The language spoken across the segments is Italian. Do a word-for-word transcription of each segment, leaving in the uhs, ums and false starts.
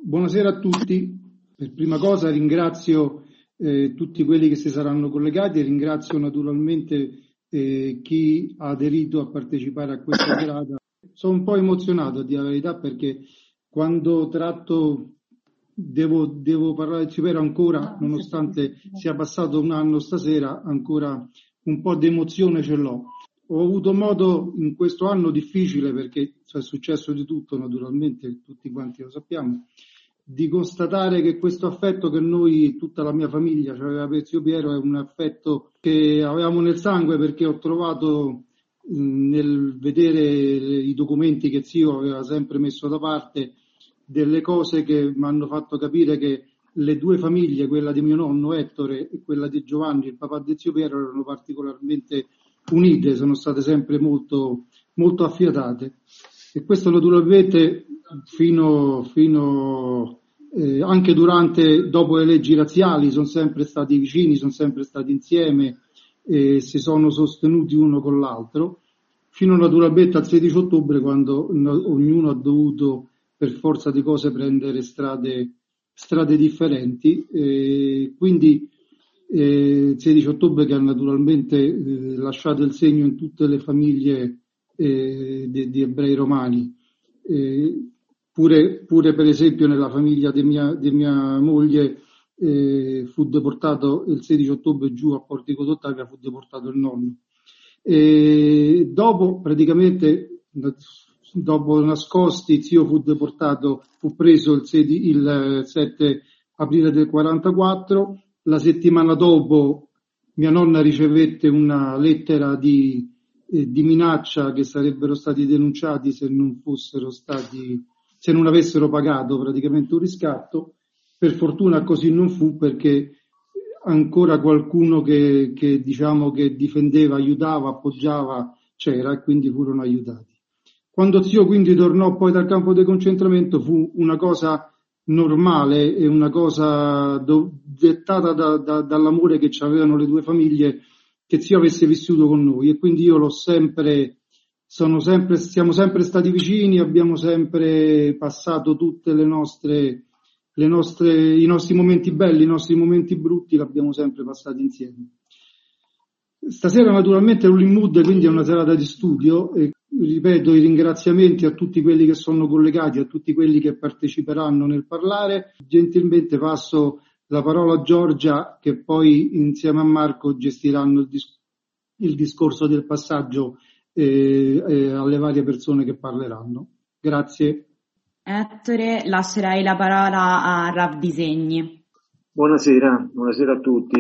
Buonasera a tutti. Per prima cosa ringrazio eh, tutti quelli che si saranno collegati e ringrazio naturalmente eh, chi ha aderito a partecipare a questa serata. Sono un po' emozionato, a dire la verità, perché quando tratto devo, devo parlare del Ciupero ancora, nonostante sia passato un anno stasera, ancora un po' di emozione ce l'ho. Ho avuto modo in questo anno difficile, perché è successo di tutto naturalmente, tutti quanti lo sappiamo, di constatare che questo affetto che noi, tutta la mia famiglia, aveva per zio Piero, è un affetto che avevamo nel sangue, perché ho trovato mh, nel vedere i documenti che zio aveva sempre messo da parte delle cose che mi hanno fatto capire che le due famiglie, quella di mio nonno Ettore e quella di Giovanni, il papà di zio Piero, erano particolarmente unite, sono state sempre molto, molto affiatate. E questo naturalmente fino, fino eh, anche durante, dopo le leggi razziali, sono sempre stati vicini, sono sempre stati insieme e si sono sostenuti uno con l'altro, fino naturalmente al sedici ottobre, quando no, ognuno ha dovuto per forza di cose prendere strade, strade differenti. E quindi eh, il sedici ottobre che ha naturalmente eh, lasciato il segno in tutte le famiglie eh, di, di ebrei romani. Eh, pure, pure per esempio nella famiglia di mia, di mia moglie eh, fu deportato il sedici ottobre giù a Portico d'Ottavia, fu deportato il nonno. E dopo praticamente dopo nascosti zio fu deportato, fu preso il, sedi, il sette aprile del quarantaquattro. La settimana dopo mia nonna ricevette una lettera di Eh, di minaccia che sarebbero stati denunciati se non fossero stati, se non avessero pagato praticamente un riscatto. Per fortuna così non fu, perché ancora qualcuno che, che diciamo che difendeva, aiutava, appoggiava c'era, e quindi furono aiutati. Quando zio quindi tornò poi dal campo di concentramento fu una cosa normale e una cosa do, dettata da, da, dall'amore che ci avevano le due famiglie, che zio avesse vissuto con noi, e quindi io l'ho sempre, sono sempre, siamo sempre stati vicini, abbiamo sempre passato tutte le nostre, le nostre, i nostri momenti belli, i nostri momenti brutti, l'abbiamo sempre passati insieme. Stasera naturalmente è un mood, quindi è una serata di studio, e ripeto i ringraziamenti a tutti quelli che sono collegati, a tutti quelli che parteciperanno nel parlare. Gentilmente passo la parola a Giorgia, che poi insieme a Marco gestiranno il, dis- il discorso del passaggio eh, eh, alle varie persone che parleranno. Grazie. Ettore, lascerai la parola a Rav Disegni. Buonasera, buonasera a tutti.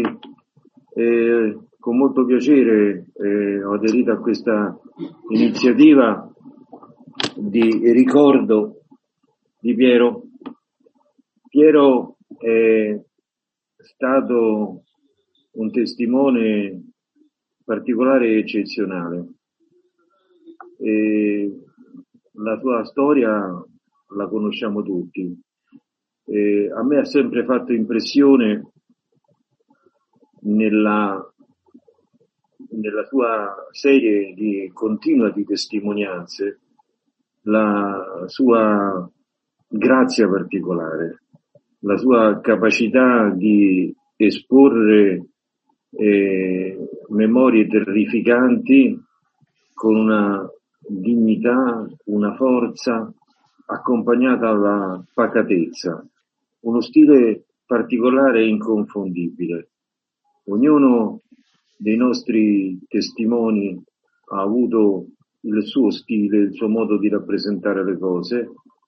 Eh, con molto piacere eh, ho aderito a questa iniziativa di ricordo di Piero. Piero è stato un testimone particolare e eccezionale. E la sua storia la conosciamo tutti. E a me ha sempre fatto impressione nella, nella sua serie di continua di testimonianze la sua grazia particolare, la sua capacità di esporre eh, memorie terrificanti con una dignità, una forza accompagnata alla pacatezza, uno stile particolare e inconfondibile. Ognuno dei nostri testimoni ha avuto il suo stile, il suo modo di rappresentare le cose,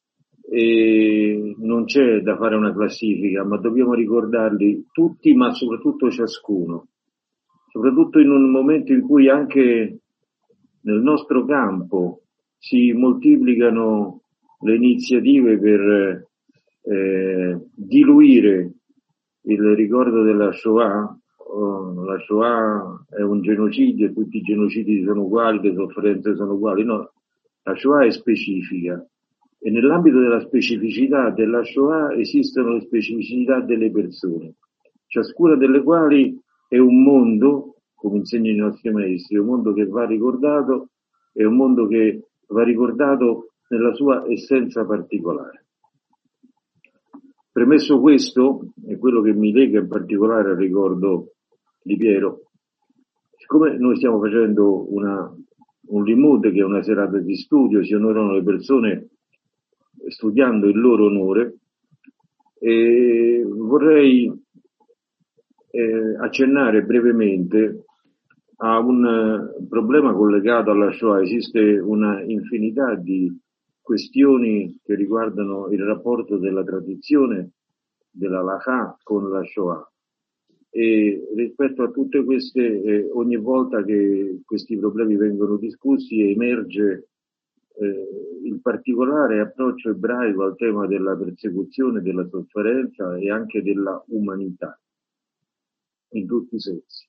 e non c'è da fare una classifica, ma dobbiamo ricordarli tutti, ma soprattutto ciascuno, soprattutto in un momento in cui anche nel nostro campo si moltiplicano le iniziative per eh, diluire il ricordo della Shoah. Oh, la Shoah è un genocidio, tutti i genocidi sono uguali, le sofferenze sono uguali. No, la Shoah è specifica, e nell'ambito della specificità della Shoah esistono le specificità delle persone, ciascuna delle quali è un mondo, come insegnano i nostri maestri, un mondo che va ricordato, è un mondo che va ricordato nella sua essenza particolare. Premesso questo, è quello che mi lega in particolare al ricordo di Piero, siccome noi stiamo facendo una, un limud, che è una serata di studio, si onorano le persone studiando il loro onore, e vorrei eh, accennare brevemente a un uh, problema collegato alla Shoah. Esiste una infinità di questioni che riguardano il rapporto della tradizione della Halakha con la Shoah, e rispetto a tutte queste, eh, ogni volta che questi problemi vengono discussi emerge eh, il particolare approccio ebraico al tema della persecuzione, della sofferenza e anche della umanità in tutti i sensi.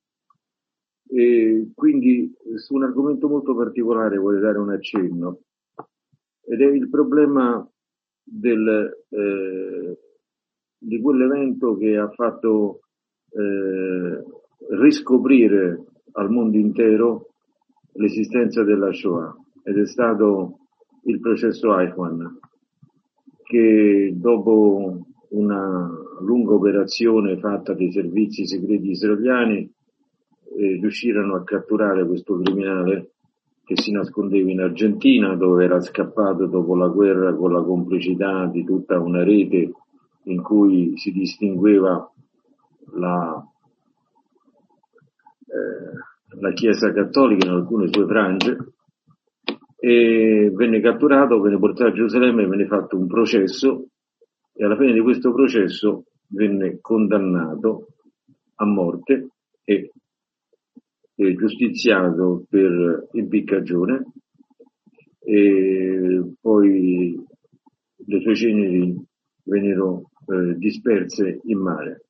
E quindi su un argomento molto particolare vorrei dare un accenno, ed è il problema del, eh, di quell'evento che ha fatto eh, riscoprire al mondo intero l'esistenza della Shoah, ed è stato il processo Eichmann, che dopo una lunga operazione fatta dai servizi segreti israeliani eh, riuscirono a catturare questo criminale che si nascondeva in Argentina, dove era scappato dopo la guerra con la complicità di tutta una rete in cui si distingueva la, eh, la Chiesa cattolica in alcune sue frange, e venne catturato, venne portato a Gerusalemme, venne fatto un processo, e alla fine di questo processo venne condannato a morte e e giustiziato per impiccagione, e poi le sue ceneri vennero eh, disperse in mare.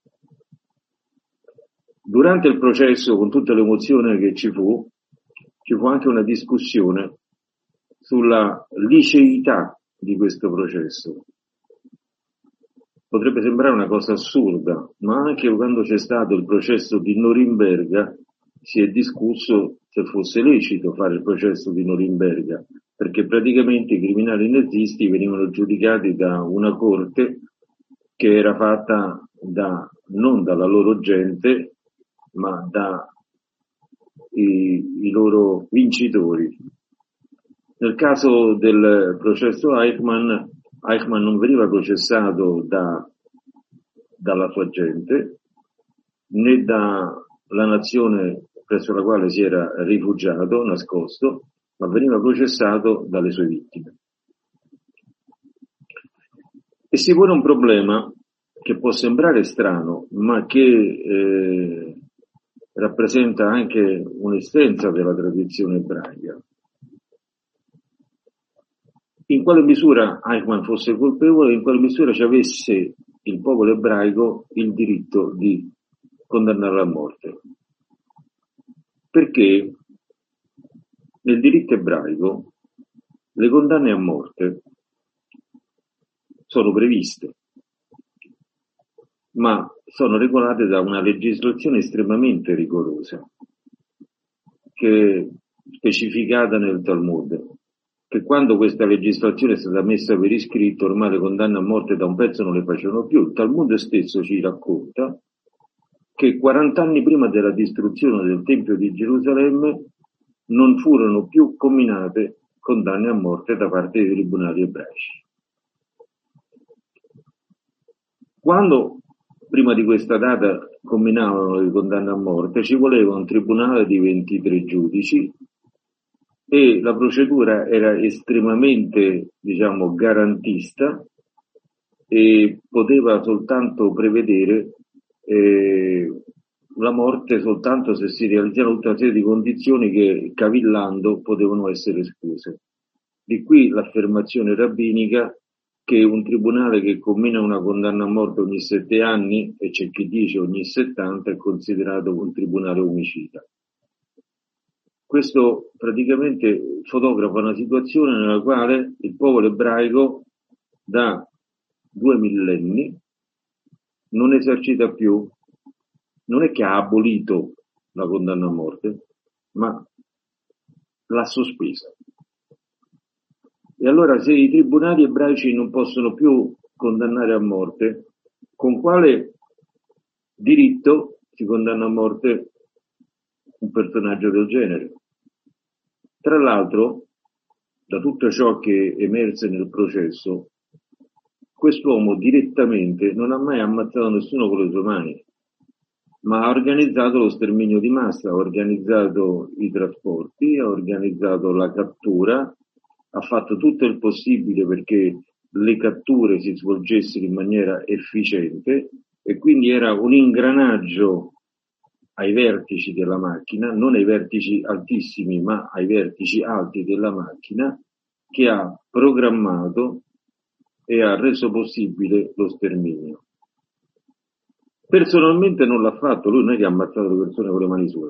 Durante il processo, con tutta l'emozione che ci fu, ci fu anche una discussione sulla liceità di questo processo. Potrebbe sembrare una cosa assurda, ma anche quando c'è stato il processo di Norimberga si è discusso se fosse lecito fare il processo di Norimberga, perché praticamente i criminali nazisti venivano giudicati da una corte che era fatta da, non dalla loro gente, ma da i, i loro vincitori. Nel caso del processo Eichmann, Eichmann non veniva processato da, dalla sua gente, né dalla nazione presso la quale si era rifugiato, nascosto, ma veniva processato dalle sue vittime. E si pone un problema che può sembrare strano, ma che eh, rappresenta anche un'essenza della tradizione ebraica. In quale misura Eichmann fosse colpevole, in quale misura ci avesse il popolo ebraico il diritto di condannarlo a morte. Perché nel diritto ebraico le condanne a morte sono previste, ma sono regolate da una legislazione estremamente rigorosa, che è specificata nel Talmud, che quando questa legislazione è stata messa per iscritto, ormai le condanne a morte da un pezzo non le facevano più. Il Talmud stesso ci racconta che quaranta anni prima della distruzione del Tempio di Gerusalemme non furono più comminate condanne a morte da parte dei tribunali ebraici. Quando prima di questa data comminavano le condanne a morte, ci voleva un tribunale di ventitré giudici, e la procedura era estremamente, diciamo, garantista, e poteva soltanto prevedere eh, la morte soltanto se si realizzano tutta una serie di condizioni che, cavillando, potevano essere escluse. Di qui l'affermazione rabbinica che un tribunale che commina una condanna a morte ogni sette anni, e c'è chi dice ogni settanta, è considerato un tribunale omicida. Questo praticamente fotografa una situazione nella quale il popolo ebraico da due millenni non esercita più, non è che ha abolito la condanna a morte, ma l'ha sospesa. E allora, se i tribunali ebraici non possono più condannare a morte, con quale diritto si condanna a morte un personaggio del genere? Tra l'altro, da tutto ciò che emerse nel processo, quest'uomo direttamente non ha mai ammazzato nessuno con le sue mani, ma ha organizzato lo sterminio di massa, ha organizzato i trasporti, ha organizzato la cattura, ha fatto tutto il possibile perché le catture si svolgessero in maniera efficiente e quindi era un ingranaggio ai vertici della macchina, non ai vertici altissimi ma ai vertici alti della macchina, che ha programmato e ha reso possibile lo sterminio. Personalmente non l'ha fatto, lui non è che ha ammazzato le persone con le mani sue.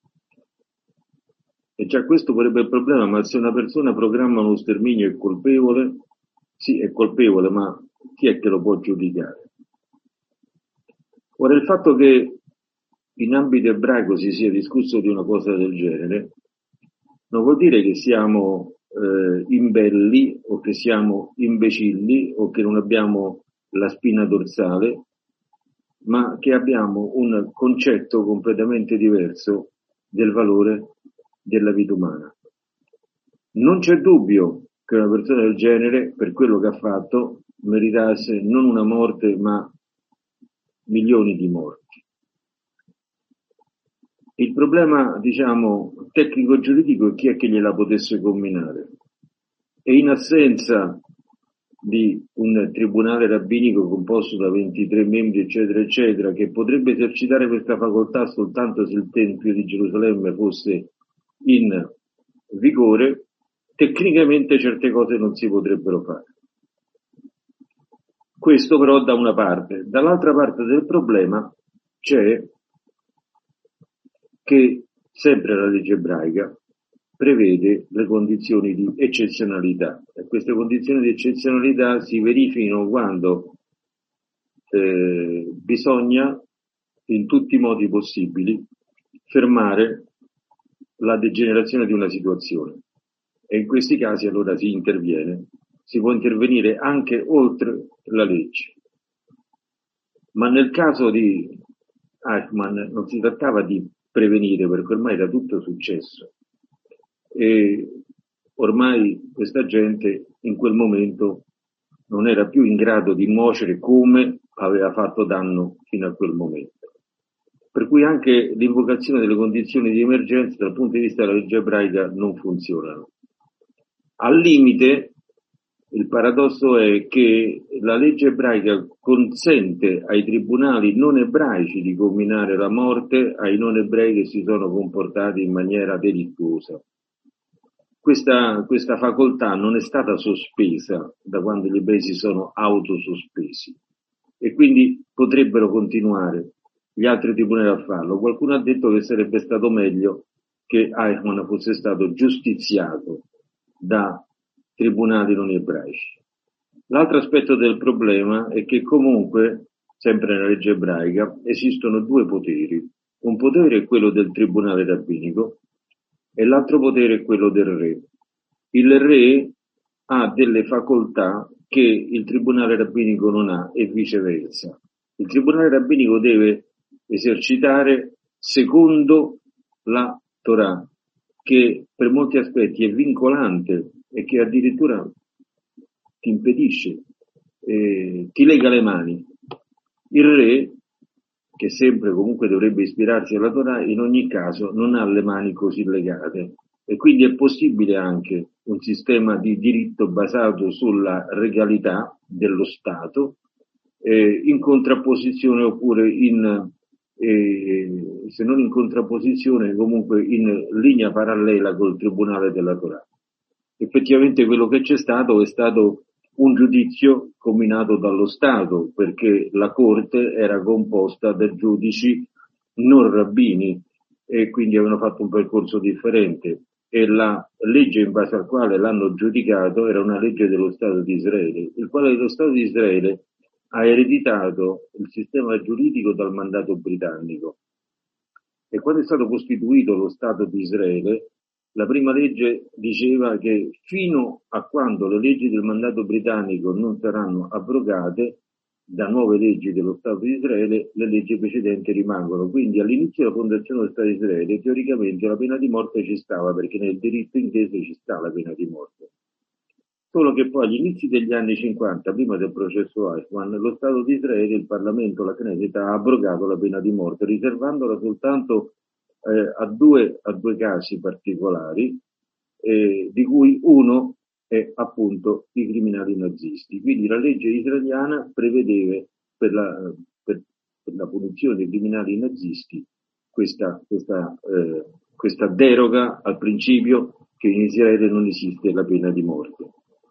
E già questo vorrebbe il problema, ma se una persona programma uno sterminio è colpevole, sì è colpevole, ma chi è che lo può giudicare? Ora il fatto che in ambito ebraico si sia discusso di una cosa del genere non vuol dire che siamo eh, imbelli o che siamo imbecilli o che non abbiamo la spina dorsale, ma che abbiamo un concetto completamente diverso del valore della vita umana. Non c'è dubbio che una persona del genere, per quello che ha fatto, meritasse non una morte ma milioni di morti. Il problema, diciamo, tecnico-giuridico è chi è che gliela potesse comminare. E in assenza di un tribunale rabbinico composto da ventitré membri, eccetera, eccetera, che potrebbe esercitare questa facoltà soltanto se il Tempio di Gerusalemme fosse in vigore, tecnicamente certe cose non si potrebbero fare. Questo però da una parte. Dall'altra parte del problema c'è che sempre la legge ebraica prevede le condizioni di eccezionalità e queste condizioni di eccezionalità si verificano quando eh, bisogna in tutti i modi possibili fermare la degenerazione di una situazione e in questi casi allora si interviene, si può intervenire anche oltre la legge. Ma nel caso di Eichmann non si trattava di prevenire perché ormai era tutto successo e ormai questa gente in quel momento non era più in grado di nuocere come aveva fatto danno fino a quel momento. Per cui anche l'invocazione delle condizioni di emergenza dal punto di vista della legge ebraica non funzionano. Al limite, il paradosso è che la legge ebraica consente ai tribunali non ebraici di comminare la morte ai non ebrei che si sono comportati in maniera delittuosa. Questa, questa facoltà non è stata sospesa da quando gli ebrei si sono autosospesi e quindi potrebbero continuare gli altri tribunali a farlo. Qualcuno ha detto che sarebbe stato meglio che Eichmann fosse stato giustiziato da tribunali non ebraici. L'altro aspetto del problema è che comunque, sempre nella legge ebraica, esistono due poteri. Un potere è quello del tribunale rabbinico e l'altro potere è quello del re. Il re ha delle facoltà che il tribunale rabbinico non ha e viceversa. Il tribunale rabbinico deve esercitare secondo la Torah, che per molti aspetti è vincolante e che addirittura ti impedisce, eh, ti lega le mani. Il re, che sempre comunque dovrebbe ispirarsi alla Torah, in ogni caso non ha le mani così legate e quindi è possibile anche un sistema di diritto basato sulla regalità dello Stato, eh, in contrapposizione oppure in eh, se non in contrapposizione comunque in linea parallela col tribunale della Torah. Effettivamente quello che c'è stato è stato un giudizio comminato dallo Stato, perché la Corte era composta da giudici non rabbini e quindi avevano fatto un percorso differente e la legge in base al quale l'hanno giudicato era una legge dello Stato di Israele, il quale lo Stato di Israele ha ereditato il sistema giuridico dal mandato britannico. E quando è stato costituito lo Stato di Israele, La prima legge diceva che fino a quando le leggi del mandato britannico non saranno abrogate da nuove leggi dello Stato di Israele, le leggi precedenti rimangono. Quindi all'inizio della fondazione dello Stato di Israele teoricamente la pena di morte ci stava, perché nel diritto inglese ci sta la pena di morte. Solo che poi agli inizi degli anni cinquanta, prima del processo Eichmann, lo Stato di Israele, il Parlamento, la Knesset, ha abrogato la pena di morte, riservandola soltanto eh, a, due, a due casi particolari, eh, di cui uno è appunto i criminali nazisti. Quindi la legge israeliana prevedeva per la, per, per la punizione dei criminali nazisti questa, questa, eh, questa deroga al principio che in Israele non esiste la pena di morte.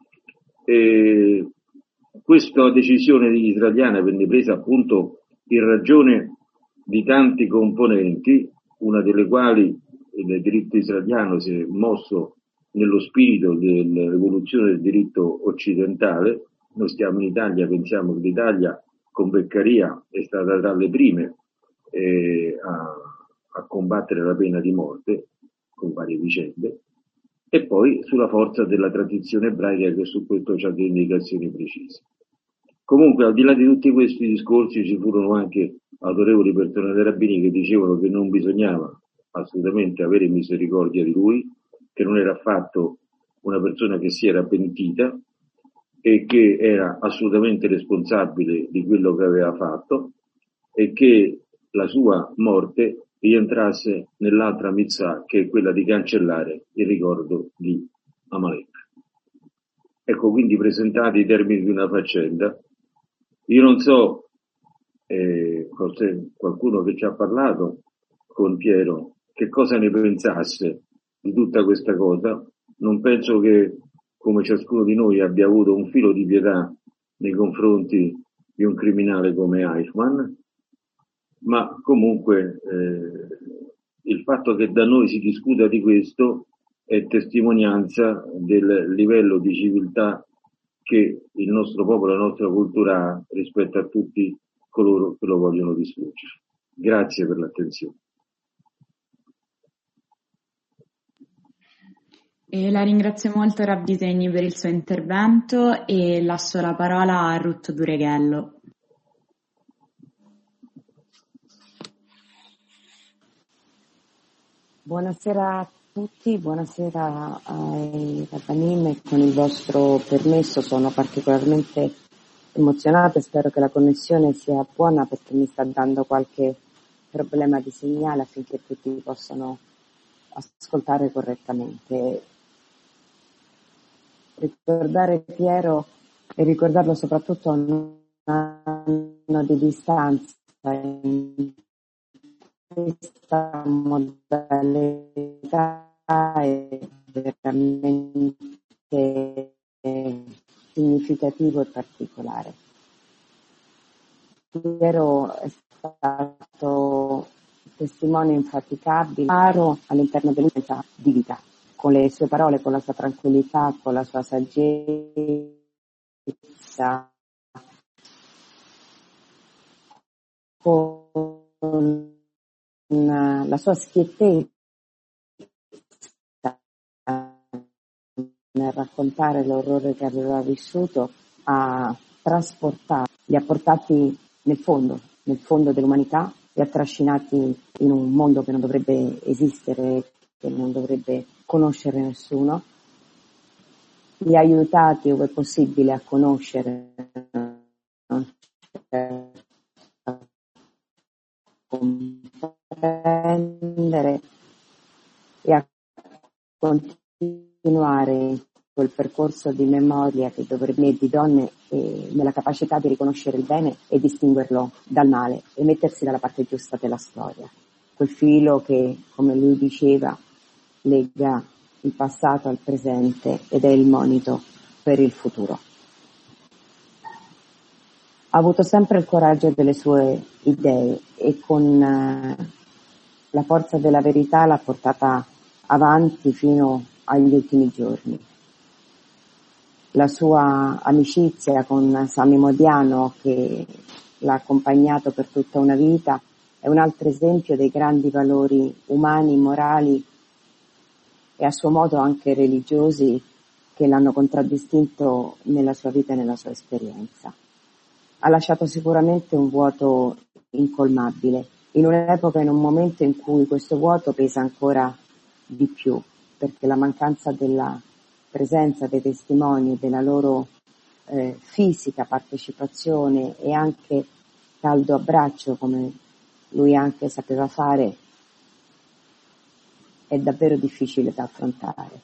E questa decisione israeliana venne presa appunto in ragione di tanti componenti, una delle quali il diritto israeliano si è mosso nello spirito dell'evoluzione del diritto occidentale. Noi stiamo in Italia, pensiamo che l'Italia con Beccaria è stata tra le prime eh, a, a combattere la pena di morte con varie vicende, e poi sulla forza della tradizione ebraica che su questo ha delle indicazioni precise. Comunque, al di là di tutti questi discorsi, ci furono anche autorevoli personalità rabbiniche che dicevano che non bisognava assolutamente avere misericordia di lui, che non era affatto una persona che si era pentita e che era assolutamente responsabile di quello che aveva fatto, e che la sua morte rientrasse nell'altra mitzvah, che è quella di cancellare il ricordo di Amalek. Ecco, quindi presentati i termini di una faccenda. Io non so, eh, forse qualcuno che ci ha parlato con Piero, che cosa ne pensasse di tutta questa cosa. Non penso che, come ciascuno di noi, abbia avuto un filo di pietà nei confronti di un criminale come Eichmann, ma comunque eh, il fatto che da noi si discuta di questo è testimonianza del livello di civiltà che il nostro popolo, la nostra cultura ha rispetto a tutti coloro che lo vogliono distruggere. Grazie per l'attenzione. E la ringrazio molto Rav Disegni per il suo intervento e lascio la parola a Ruth Dureghello. Buonasera a tutti, buonasera ai Rabbanim, e con il vostro permesso sono particolarmente emozionata e spero che la connessione sia buona, perché mi sta dando qualche problema di segnale affinché tutti possano ascoltare correttamente. Ricordare Piero e ricordarlo soprattutto a un anno di distanza in questa modalità è veramente significativo e particolare. Piero è stato testimone infaticabile, chiaro all'interno dell'esperienza di vita, con le sue parole, con la sua tranquillità, con la sua saggezza, con la sua schiettezza nel raccontare l'orrore che aveva vissuto, ha trasportato, li ha portati nel fondo, nel fondo dell'umanità, li ha trascinati in un mondo che non dovrebbe esistere, che non dovrebbe conoscere nessuno, li ha aiutati ove possibile a conoscere, a comprendere e a continuare quel percorso di memoria che dovrebbe di donne e nella capacità di riconoscere il bene e distinguerlo dal male e mettersi dalla parte giusta della storia. Quel filo che, come lui diceva, lega il passato al presente ed è il monito per il futuro. Ha avuto sempre il coraggio delle sue idee e con eh, la forza della verità l'ha portata avanti fino agli ultimi giorni. La sua amicizia con Sami Modiano, che l'ha accompagnato per tutta una vita, è un altro esempio dei grandi valori umani, morali e a suo modo anche religiosi che l'hanno contraddistinto nella sua vita e nella sua esperienza. Ha lasciato sicuramente un vuoto incolmabile, in un'epoca e in un momento in cui questo vuoto pesa ancora di più, perché la mancanza della presenza dei testimoni, della loro eh, fisica partecipazione e anche caldo abbraccio, come lui anche sapeva fare, è davvero difficile da affrontare.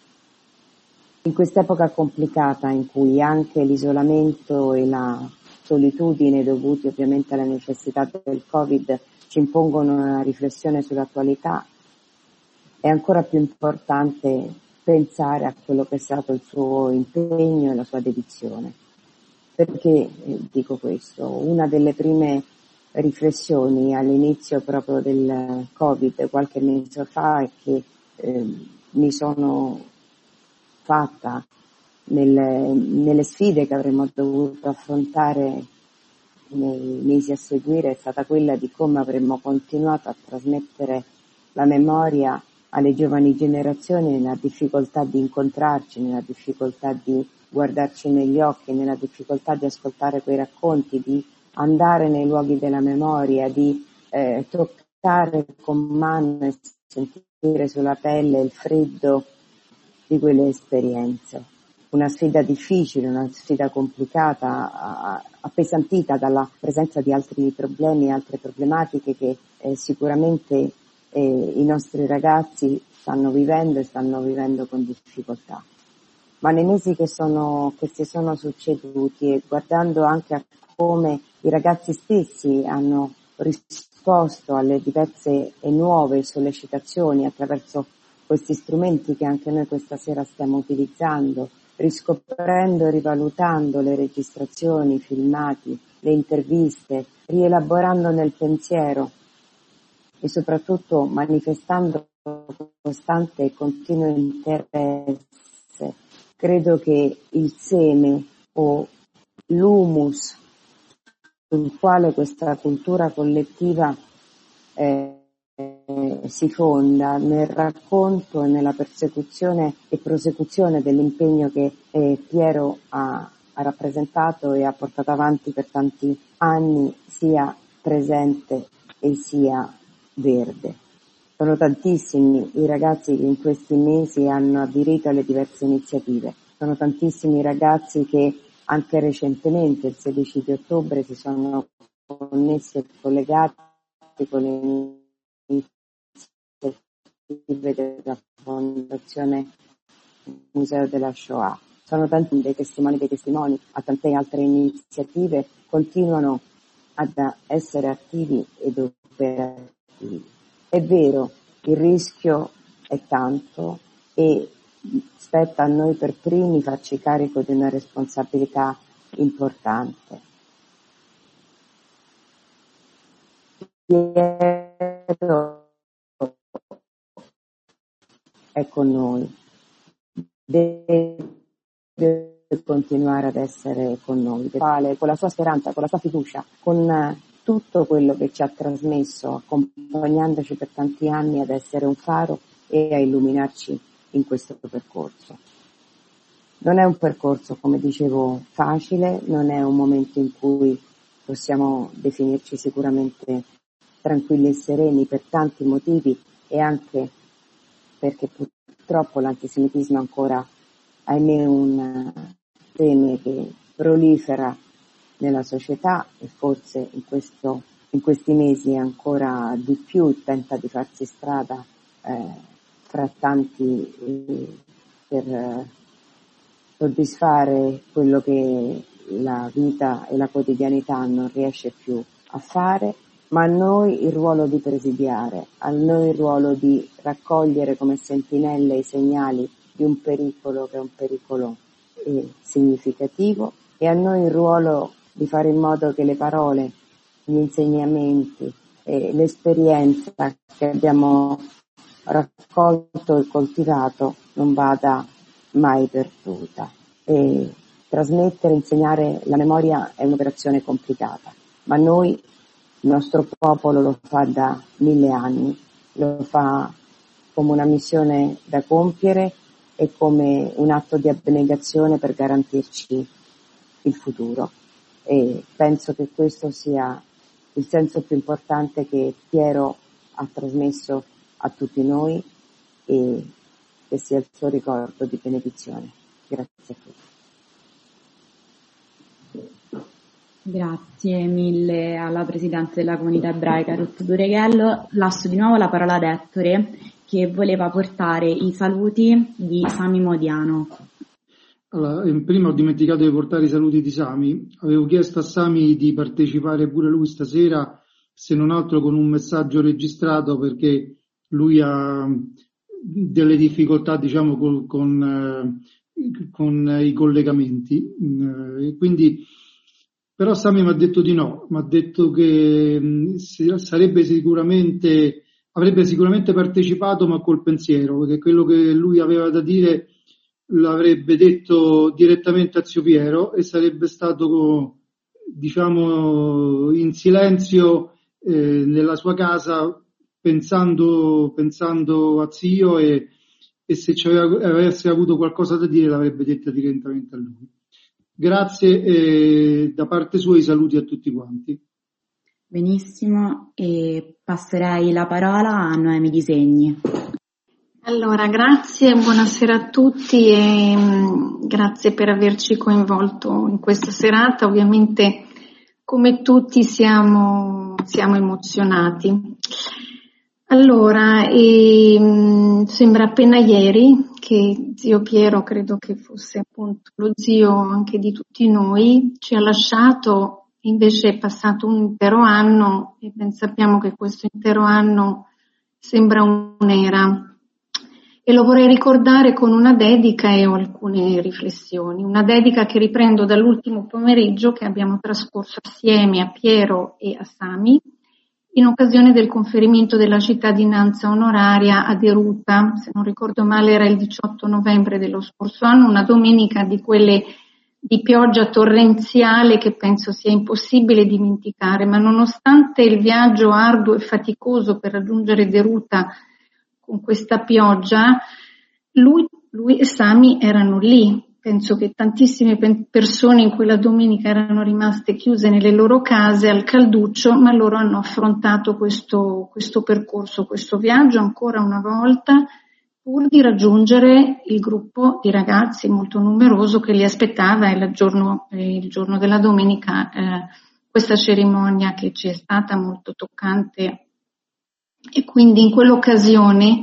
In quest'epoca complicata in cui anche l'isolamento e la solitudine dovuti ovviamente alla necessità del Covid ci impongono una riflessione sull'attualità, è ancora più importante pensare a quello che è stato il suo impegno e la sua dedizione. Perché eh, dico questo? Una delle prime riflessioni all'inizio proprio del Covid, qualche mese fa, è che eh, mi sono fatta nelle, nelle sfide che avremmo dovuto affrontare nei mesi a seguire, è stata quella di come avremmo continuato a trasmettere la memoria alle giovani generazioni nella difficoltà di incontrarci, nella difficoltà di guardarci negli occhi, nella difficoltà di ascoltare quei racconti, di andare nei luoghi della memoria, di eh, toccare con mano e sentire sulla pelle il freddo di quelle esperienze. Una sfida difficile, una sfida complicata, appesantita dalla presenza di altri problemi, altre problematiche che eh, sicuramente eh, i nostri ragazzi stanno vivendo e stanno vivendo con difficoltà. Ma nei mesi che sono che si sono succeduti e guardando anche a come i ragazzi stessi hanno risposto alle diverse e nuove sollecitazioni attraverso questi strumenti che anche noi questa sera stiamo utilizzando, riscoprendo e rivalutando le registrazioni, i filmati, le interviste, rielaborando nel pensiero e soprattutto manifestando costante e continuo interesse. Credo che il seme o l'humus sul quale questa cultura collettiva eh, si fonda nel racconto e nella persecuzione e prosecuzione dell'impegno che eh, Piero ha, ha rappresentato e ha portato avanti per tanti anni, sia presente e sia verde. Sono tantissimi i ragazzi che in questi mesi hanno aderito alle diverse iniziative, sono tantissimi i ragazzi che anche recentemente, il sedici di ottobre, si sono connessi e collegati con le iniziative della Fondazione Museo della Shoah. Sono tanti dei testimoni dei testimoni a tante altre iniziative, continuano ad essere attivi ed operativi. È vero, il rischio è tanto e spetta a noi per primi farci carico di una responsabilità importante. Piero è con noi, deve continuare ad essere con noi, con la sua speranza, con la sua fiducia, con tutto quello che ci ha trasmesso, accompagnandoci per tanti anni ad essere un faro e a illuminarci in questo percorso. Non è un percorso, come dicevo, facile, non è un momento in cui possiamo definirci sicuramente tranquilli e sereni per tanti motivi e anche perché purtroppo l'antisemitismo è ancora, ahimè, un seme che prolifera nella società e forse in questo in questi mesi ancora di più tenta di farsi strada eh, fra tanti eh, per eh, soddisfare quello che la vita e la quotidianità non riesce più a fare, ma a noi il ruolo di presidiare, a noi il ruolo di raccogliere come sentinelle i segnali di un pericolo che è un pericolo eh, significativo e a noi il ruolo di fare in modo che le parole, gli insegnamenti e l'esperienza che abbiamo raccolto e coltivato non vada mai perduta. E trasmettere, insegnare la memoria è un'operazione complicata, ma noi, il nostro popolo lo fa da mille anni, lo fa come una missione da compiere e come un atto di abnegazione per garantirci il futuro. E penso che questo sia il senso più importante che Piero ha trasmesso a tutti noi e che sia il suo ricordo di benedizione. Grazie a tutti. Grazie mille alla Presidente della Comunità Ebraica Ruth Dureghello. Lascio di nuovo la parola ad Ettore, che voleva portare i saluti di Sami Modiano. Allora, prima ho dimenticato di portare i saluti di Sami. Avevo chiesto a Sami di partecipare pure lui stasera, se non altro con un messaggio registrato, perché lui ha delle difficoltà, diciamo, con, con, con i collegamenti. E quindi, però Sami mi ha detto di no, mi ha detto che sarebbe sicuramente, avrebbe sicuramente partecipato, ma col pensiero, perché quello che lui aveva da dire l'avrebbe detto direttamente a zio Piero e sarebbe stato, diciamo, in silenzio eh, nella sua casa, pensando, pensando a zio, e, e se ci aveva, avesse avuto qualcosa da dire l'avrebbe detta direttamente a lui. Grazie, e da parte sua i saluti a tutti quanti. Benissimo, e passerei la parola a Noemi Disegni. Allora, grazie, buonasera a tutti e mh, grazie per averci coinvolto in questa serata. Ovviamente, come tutti, siamo, siamo emozionati. Allora, e, mh, sembra appena ieri che zio Piero, credo che fosse appunto lo zio anche di tutti noi, ci ha lasciato, invece è passato un intero anno e ben sappiamo che questo intero anno sembra un'era. E lo vorrei ricordare con una dedica e ho alcune riflessioni. Una dedica che riprendo dall'ultimo pomeriggio che abbiamo trascorso assieme a Piero e a Sami in occasione del conferimento della cittadinanza onoraria a Deruta. Se non ricordo male era il diciotto novembre dello scorso anno, una domenica di quelle di pioggia torrenziale che penso sia impossibile dimenticare, ma nonostante il viaggio arduo e faticoso per raggiungere Deruta con questa pioggia, lui, lui e Sami erano lì. Penso che tantissime persone in quella domenica erano rimaste chiuse nelle loro case al calduccio, ma loro hanno affrontato questo, questo percorso, questo viaggio ancora una volta, pur di raggiungere il gruppo di ragazzi molto numeroso che li aspettava il giorno, il giorno della domenica, eh, questa cerimonia che ci è stata molto toccante. E quindi in quell'occasione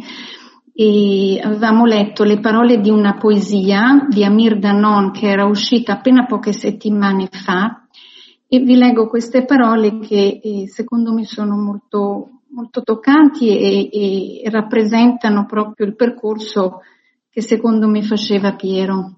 e avevamo letto le parole di una poesia di Amir Danon che era uscita appena poche settimane fa, e vi leggo queste parole che eh, secondo me sono molto, molto toccanti e, e rappresentano proprio il percorso che secondo me faceva Piero.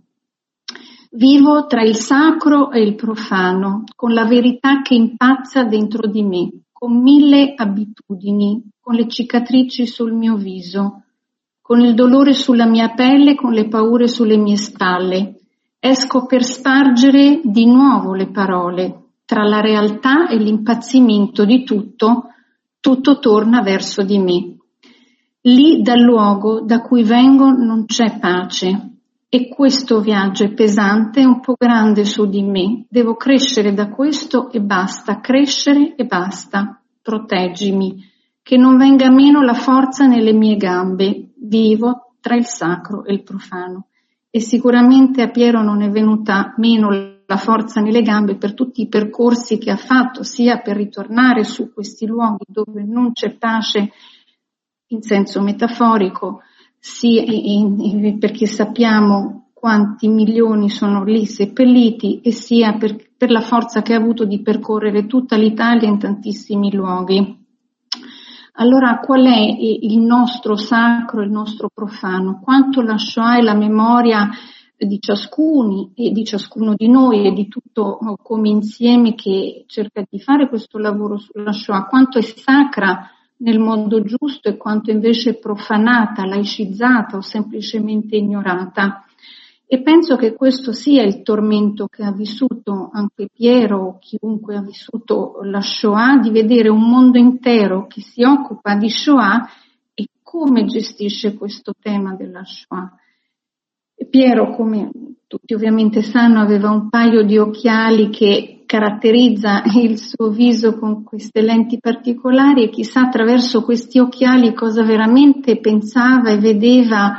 Vivo tra il sacro e il profano, con la verità che impazza dentro di me, con mille abitudini, con le cicatrici sul mio viso, con il dolore sulla mia pelle, con le paure sulle mie spalle. Esco per spargere di nuovo le parole. Tra la realtà e l'impazzimento di tutto, tutto torna verso di me. Lì dal luogo da cui vengo non c'è pace. E questo viaggio è pesante, è un po' grande su di me. Devo crescere da questo e basta, crescere e basta. Proteggimi, che non venga meno la forza nelle mie gambe. Vivo tra il sacro e il profano. E sicuramente a Piero non è venuta meno la forza nelle gambe per tutti i percorsi che ha fatto, sia per ritornare su questi luoghi dove non c'è pace in senso metaforico, sia in, in, perché sappiamo quanti milioni sono lì seppelliti, e sia per, per la forza che ha avuto di percorrere tutta l'Italia in tantissimi luoghi. Allora, qual è il nostro sacro e il nostro profano? Quanto la Shoah è la memoria di ciascuno e di ciascuno di noi e di tutto come insieme che cerca di fare questo lavoro sulla Shoah? Quanto è sacra nel modo giusto e quanto invece è profanata, laicizzata o semplicemente ignorata? E penso che questo sia il tormento che ha vissuto anche Piero o chiunque ha vissuto la Shoah, di vedere un mondo intero che si occupa di Shoah e come gestisce questo tema della Shoah. Piero, come tutti ovviamente sanno, aveva un paio di occhiali che caratterizza il suo viso con queste lenti particolari e chissà attraverso questi occhiali cosa veramente pensava e vedeva,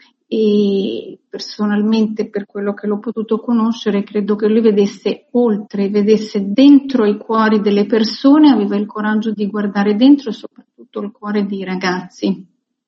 e personalmente per quello che l'ho potuto conoscere credo che lui vedesse oltre, vedesse dentro i cuori delle persone, aveva il coraggio di guardare dentro e soprattutto il cuore dei ragazzi.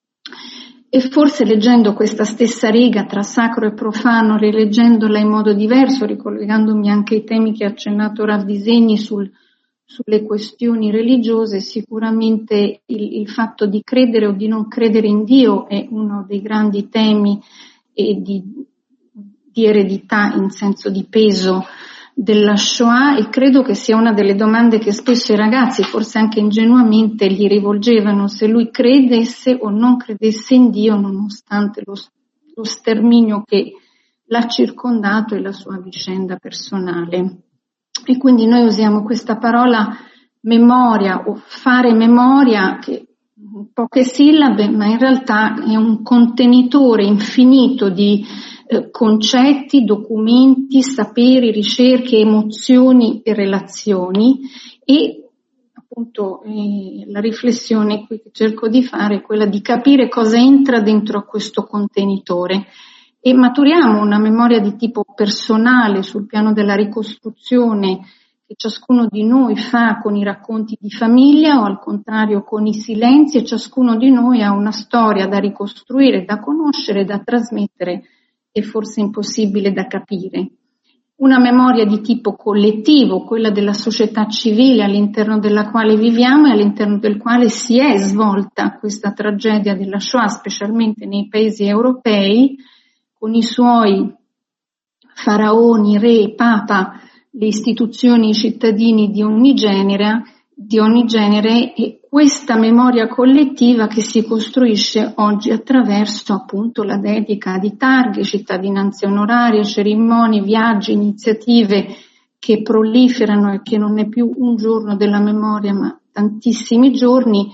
E forse leggendo questa stessa riga tra sacro e profano, rileggendola in modo diverso, ricollegandomi anche ai temi che ha accennato Rav Disegni sul, sulle questioni religiose, sicuramente il, il fatto di credere o di non credere in Dio è uno dei grandi temi e di, di eredità in senso di peso della Shoah, e credo che sia una delle domande che spesso i ragazzi, forse anche ingenuamente, gli rivolgevano, se lui credesse o non credesse in Dio nonostante lo, lo sterminio che l'ha circondato e la sua vicenda personale. E quindi noi usiamo questa parola memoria o fare memoria, che poche sillabe, ma in realtà è un contenitore infinito di eh, concetti, documenti, saperi, ricerche, emozioni e relazioni, e appunto eh, la riflessione qui che cerco di fare è quella di capire cosa entra dentro a questo contenitore. E maturiamo una memoria di tipo personale sul piano della ricostruzione che ciascuno di noi fa con i racconti di famiglia o al contrario con i silenzi, e ciascuno di noi ha una storia da ricostruire, da conoscere, da trasmettere e forse impossibile da capire. Una memoria di tipo collettivo, quella della società civile all'interno della quale viviamo e all'interno del quale si è svolta questa tragedia della Shoah, specialmente nei paesi europei, con i suoi faraoni, re, papa, le istituzioni, i cittadini di ogni genere, di ogni genere, e questa memoria collettiva che si costruisce oggi attraverso appunto la dedica di targhe, cittadinanze onorarie, cerimonie, viaggi, iniziative che proliferano e che non è più un giorno della memoria ma tantissimi giorni.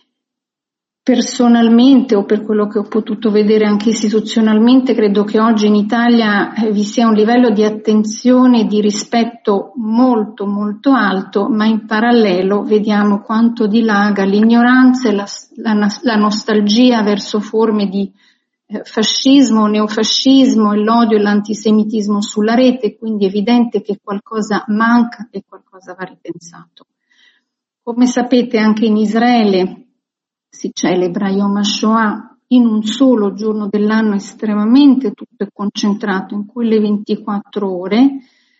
Personalmente o per quello che ho potuto vedere anche istituzionalmente, credo che oggi in Italia eh, vi sia un livello di attenzione e di rispetto molto molto alto, ma in parallelo vediamo quanto dilaga l'ignoranza e la, la, la nostalgia verso forme di eh, fascismo, neofascismo, e l'odio e l'antisemitismo sulla rete, quindi è evidente che qualcosa manca e qualcosa va ripensato. Come sapete anche in Israele si celebra Yom HaShoah in un solo giorno dell'anno estremamente, tutto è concentrato in quelle ventiquattro ore,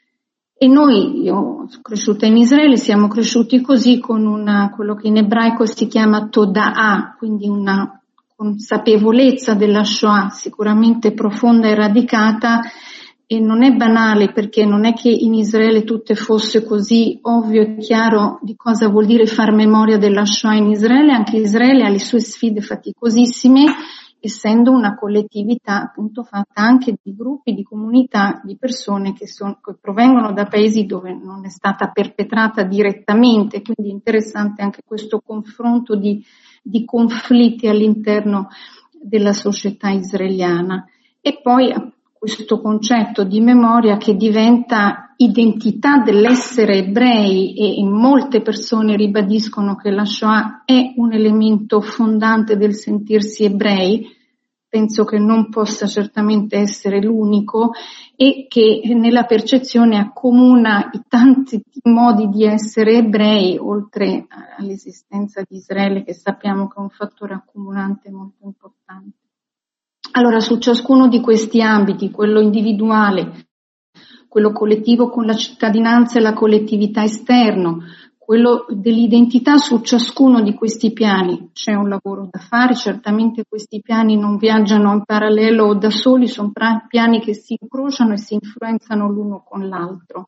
e noi, io sono cresciuta in Israele, siamo cresciuti così con una, quello che in ebraico si chiama Toda'ah, quindi una consapevolezza della Shoah sicuramente profonda e radicata. E non è banale, perché non è che in Israele tutto fosse così ovvio e chiaro di cosa vuol dire far memoria della Shoah in Israele. Anche Israele ha le sue sfide faticosissime, essendo una collettività appunto fatta anche di gruppi, di comunità, di persone che, sono, che provengono da paesi dove non è stata perpetrata direttamente, quindi è interessante anche questo confronto di, di conflitti all'interno della società israeliana. E poi questo concetto di memoria che diventa identità dell'essere ebrei, e molte persone ribadiscono che la Shoah è un elemento fondante del sentirsi ebrei. Penso che non possa certamente essere l'unico, e che nella percezione accomuna i tanti modi di essere ebrei, oltre all'esistenza di Israele, che sappiamo che è un fattore accomunante molto importante. Allora, su ciascuno di questi ambiti, quello individuale, quello collettivo con la cittadinanza e la collettività esterno, quello dell'identità, su ciascuno di questi piani c'è un lavoro da fare. Certamente questi piani non viaggiano in parallelo o da soli, sono piani che si incrociano e si influenzano l'uno con l'altro.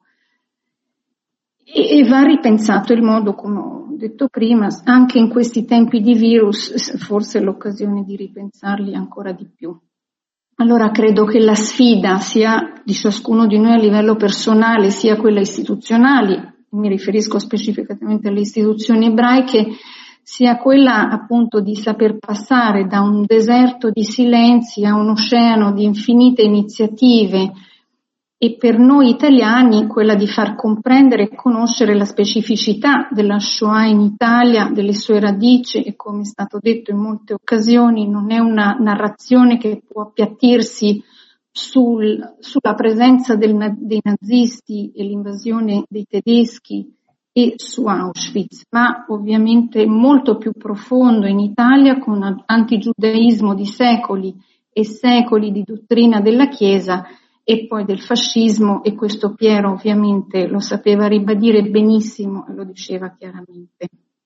E, e va ripensato il modo, come ho detto prima, anche in questi tempi di virus, forse è l'occasione di ripensarli ancora di più. Allora credo che la sfida sia di ciascuno di noi a livello personale, sia quella istituzionale, mi riferisco specificatamente alle istituzioni ebraiche, sia quella appunto di saper passare da un deserto di silenzi a un oceano di infinite iniziative, e per noi italiani quella di far comprendere e conoscere la specificità della Shoah in Italia, delle sue radici, e come è stato detto in molte occasioni non è una narrazione che può appiattirsi sul, sulla presenza del, dei nazisti e l'invasione dei tedeschi e su Auschwitz, ma ovviamente molto più profondo in Italia, con antigiudaismo di secoli e secoli di dottrina della Chiesa e poi del fascismo, e questo Piero ovviamente lo sapeva ribadire benissimo e lo diceva chiaramente.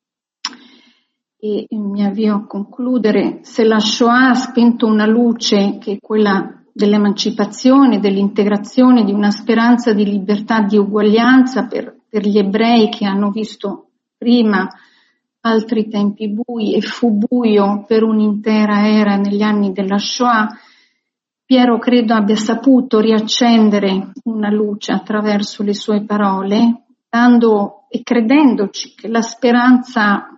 E mi avvio a concludere: se la Shoah ha spento una luce che è quella dell'emancipazione, dell'integrazione, di una speranza di libertà, di uguaglianza per, per gli ebrei che hanno visto prima altri tempi bui, e fu buio per un'intera era negli anni della Shoah, Piero credo abbia saputo riaccendere una luce attraverso le sue parole, dando e credendoci che la speranza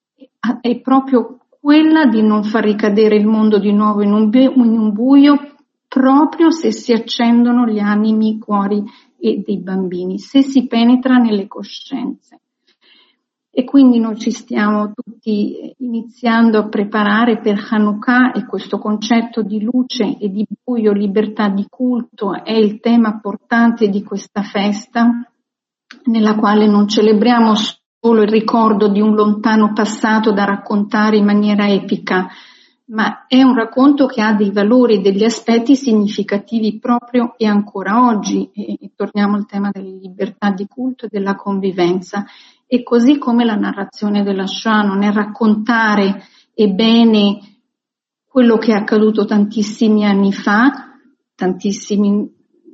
è proprio quella di non far ricadere il mondo di nuovo in un, in un buio, proprio se si accendono gli animi, i cuori e dei bambini, se si penetra nelle coscienze. E quindi noi ci stiamo tutti iniziando a preparare per Hanukkah, e questo concetto di luce e di buio, libertà di culto, è il tema portante di questa festa, nella quale non celebriamo solo il ricordo di un lontano passato da raccontare in maniera epica, ma è un racconto che ha dei valori e degli aspetti significativi proprio e ancora oggi, e, e torniamo al tema della libertà di culto e della convivenza. E così come la narrazione della Shoah non è raccontare e bene quello che è accaduto tantissimi anni fa, tantissimi,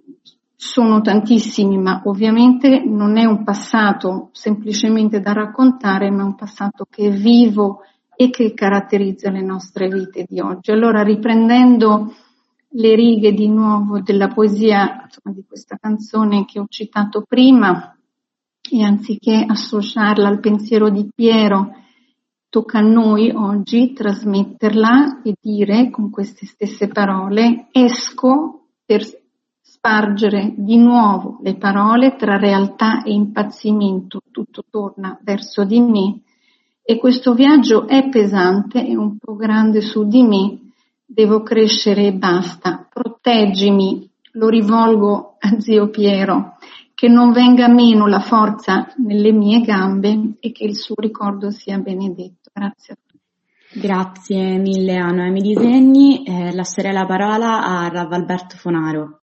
sono tantissimi, ma ovviamente non è un passato semplicemente da raccontare, ma un passato che è vivo e che caratterizza le nostre vite di oggi. Allora, riprendendo le righe di nuovo della poesia, insomma, di questa canzone che ho citato prima, e anziché associarla al pensiero di Piero, tocca a noi oggi trasmetterla e dire con queste stesse parole: esco per spargere di nuovo le parole tra realtà e impazzimento, tutto torna verso di me, e questo viaggio è pesante e un po' grande su di me, devo crescere e basta, proteggimi, lo rivolgo a zio Piero, che non venga meno la forza nelle mie gambe e che il suo ricordo sia benedetto. Grazie a tutti. Grazie mille a Noemi Disegni. Eh, lascerei la parola a Rav Alberto Fonaro.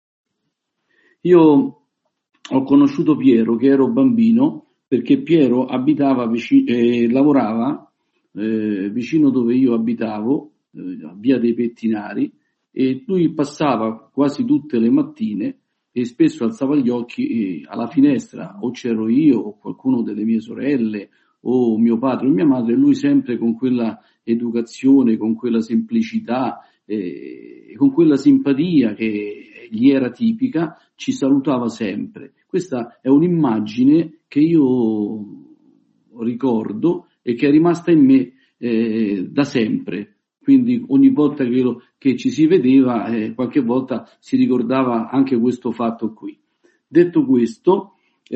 Io ho conosciuto Piero che ero bambino, perché Piero abitava vicino, eh, lavorava eh, vicino dove io abitavo, eh, a Via dei Pettinari, e lui passava quasi tutte le mattine e spesso alzava gli occhi alla finestra, o c'ero io o qualcuno delle mie sorelle o mio padre o mia madre, e lui sempre con quella educazione, con quella semplicità e con quella simpatia che gli era tipica, ci salutava sempre. Questa è un'immagine che io ricordo e che è rimasta in me eh, da sempre. Quindi ogni volta che, lo, che ci si vedeva, eh, qualche volta si ricordava anche questo fatto qui. Detto questo,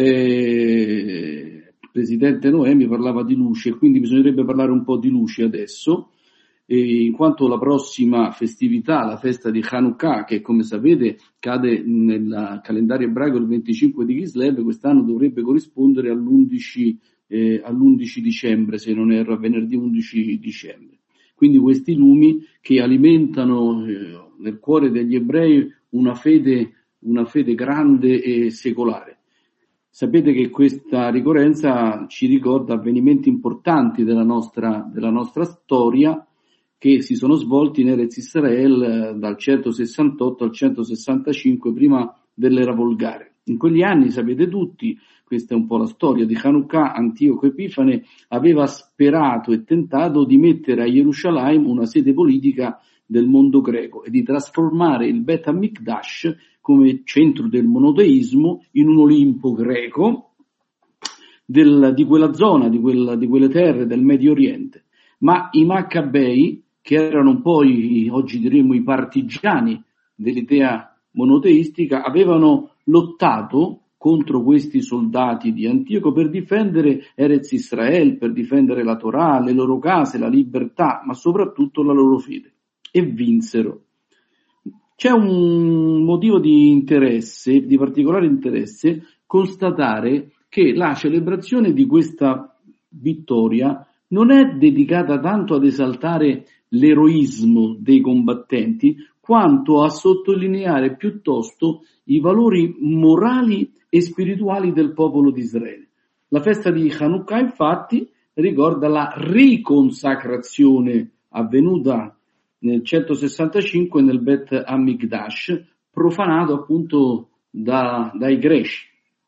eh, il Presidente Noemi parlava di luce, e quindi bisognerebbe parlare un po' di luce adesso, eh, in quanto la prossima festività, la festa di Hanukkah, che come sapete cade nel calendario ebraico il venticinque di Kislev, quest'anno dovrebbe corrispondere all'undici, eh, all'undici dicembre, se non erro, venerdì undici dicembre. Quindi questi lumi che alimentano eh, nel cuore degli ebrei una fede, una fede grande e secolare. Sapete che questa ricorrenza ci ricorda avvenimenti importanti della nostra, della nostra storia, che si sono svolti in Erez Israel dal centosessantotto al centosessantacinque prima dell'era volgare. In quegli anni, sapete tutti, questa è un po' la storia di Hanukkah, Antioco Epifane aveva sperato e tentato di mettere a Gerusalemme una sede politica del mondo greco e di trasformare il Bet HaMikdash come centro del monoteismo in un Olimpo greco, del, di quella zona, di, quella, di quelle terre del Medio Oriente. Ma i Maccabei, che erano un po' i, oggi diremmo i partigiani dell'idea monoteistica, avevano lottato contro questi soldati di Antioco per difendere Erez Israel, per difendere la Torah, le loro case, la libertà, ma soprattutto la loro fede. E vinsero. C'è un motivo di interesse, di particolare interesse, constatare che la celebrazione di questa vittoria non è dedicata tanto ad esaltare l'eroismo dei combattenti, quanto a sottolineare piuttosto i valori morali e spirituali del popolo di Israele. La festa di Hanukkah, infatti, ricorda la riconsacrazione avvenuta nel centosessantacinque nel Bet Hamikdash, profanato appunto da, dai greci.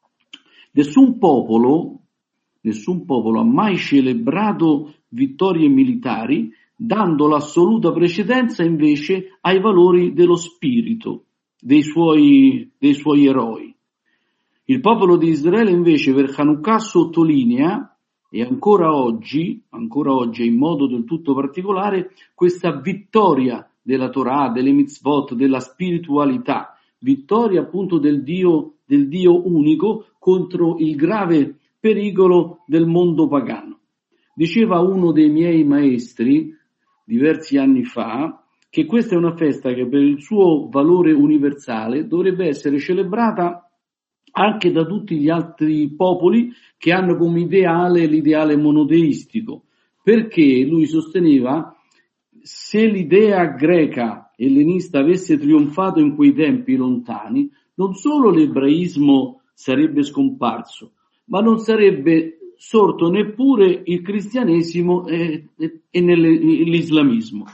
Nessun popolo, nessun popolo ha mai celebrato vittorie militari, dando l'assoluta precedenza invece ai valori dello spirito dei suoi, dei suoi eroi. Il popolo di Israele invece per Hanukkah sottolinea, e ancora oggi, ancora oggi in modo del tutto particolare, questa vittoria della Torah, delle mitzvot, della spiritualità, vittoria appunto del Dio, del Dio unico contro il grave pericolo del mondo pagano. Diceva uno dei miei maestri, diversi anni fa, che questa è una festa che per il suo valore universale dovrebbe essere celebrata anche da tutti gli altri popoli che hanno come ideale l'ideale monoteistico, perché lui sosteneva se l'idea greca ellenista avesse trionfato in quei tempi lontani, non solo l'ebraismo sarebbe scomparso, ma non sarebbe sorto neppure il cristianesimo e, e, e l'islamismo.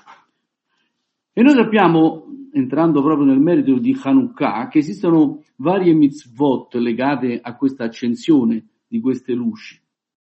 E noi sappiamo, entrando proprio nel merito di Hanukkah, che esistono varie mitzvot legate a questa accensione di queste luci.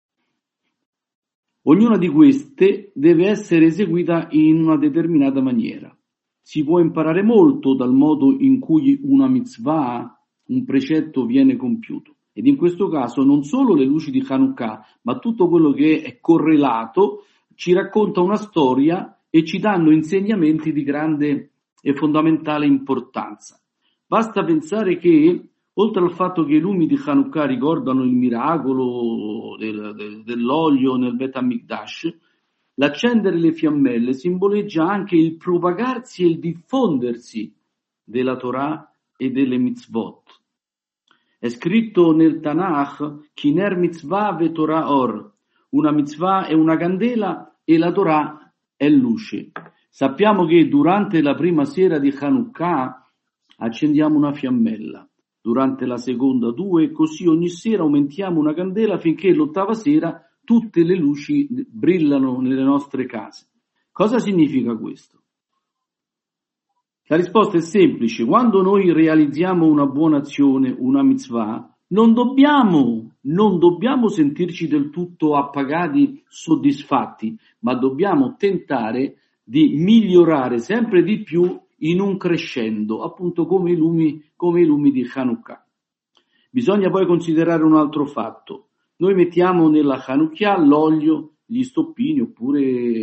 Ognuna di queste deve essere eseguita in una determinata maniera. Si può imparare molto dal modo in cui una mitzvah, un precetto viene compiuto. Ed in questo caso non solo le luci di Hanukkah, ma tutto quello che è correlato ci racconta una storia e ci danno insegnamenti di grande e fondamentale importanza. Basta pensare che, oltre al fatto che i lumi di Hanukkah ricordano il miracolo del, del, dell'olio nel Bet Hamikdash, l'accendere le fiammelle simboleggia anche il propagarsi e il diffondersi della Torah e delle mitzvot. È scritto nel Tanakh, Kiner mitzvah ve Torah or, una mitzvah è una candela e la Torah è luce. Sappiamo che durante la prima sera di Hanukkah accendiamo una fiammella, durante la seconda due, e così ogni sera aumentiamo una candela finché l'ottava sera tutte le luci brillano nelle nostre case. Cosa significa questo? La risposta è semplice. Quando noi realizziamo una buona azione, una mitzvah, non dobbiamo, non dobbiamo sentirci del tutto appagati, soddisfatti, ma dobbiamo tentare di migliorare sempre di più in un crescendo, appunto come i lumi, come i lumi di Hanukkah. Bisogna poi considerare un altro fatto. Noi mettiamo nella Hanukkah l'olio, gli stoppini oppure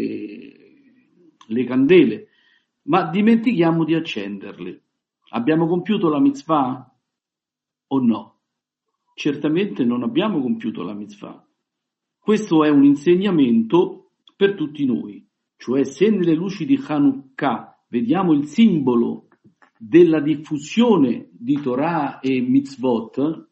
le candele, ma dimentichiamo di accenderle. Abbiamo compiuto la mitzvah o no? Certamente non abbiamo compiuto la mitzvah. Questo è un insegnamento per tutti noi, cioè se nelle luci di Hanukkah vediamo il simbolo della diffusione di Torah e mitzvot,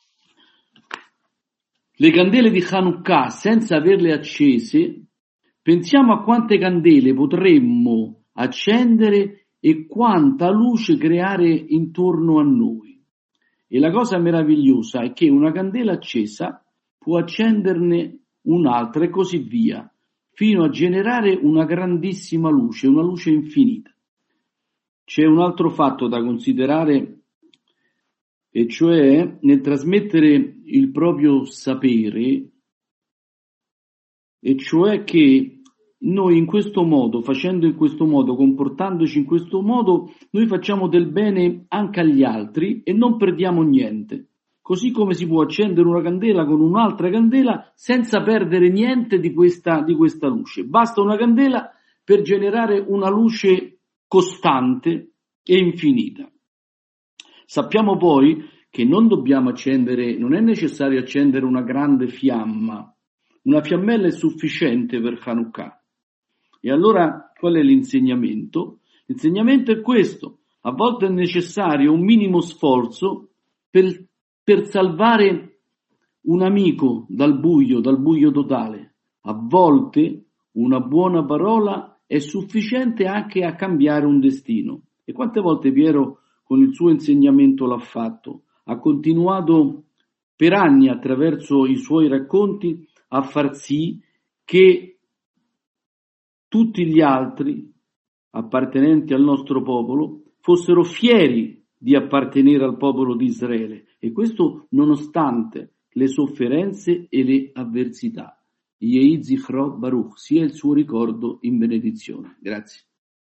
le candele di Hanukkah senza averle accese, pensiamo a quante candele potremmo accendere e quanta luce creare intorno a noi. E la cosa meravigliosa è che una candela accesa può accenderne un'altra e così via, fino a generare una grandissima luce, una luce infinita. C'è un altro fatto da considerare, e cioè nel trasmettere il proprio sapere, e cioè che noi in questo modo, facendo in questo modo, comportandoci in questo modo, noi facciamo del bene anche agli altri e non perdiamo niente. così come si può accendere una candela con un'altra candela senza perdere niente di questa, di questa luce. Basta una candela per generare una luce costante e infinita. Sappiamo poi che non dobbiamo accendere, non è necessario accendere una grande fiamma, una fiammella è sufficiente per Hanukkah. E allora qual è l'insegnamento? L'insegnamento è questo: a volte è necessario un minimo sforzo per, per salvare un amico dal buio, dal buio totale. A volte una buona parola è sufficiente anche a cambiare un destino. E quante volte Piero con il suo insegnamento l'ha fatto? Ha continuato per anni attraverso i suoi racconti a far sì che tutti gli altri appartenenti al nostro popolo fossero fieri di appartenere al popolo di Israele, e questo nonostante le sofferenze e le avversità. Yehi Zichro Baruch, sia il suo ricordo in benedizione. Grazie.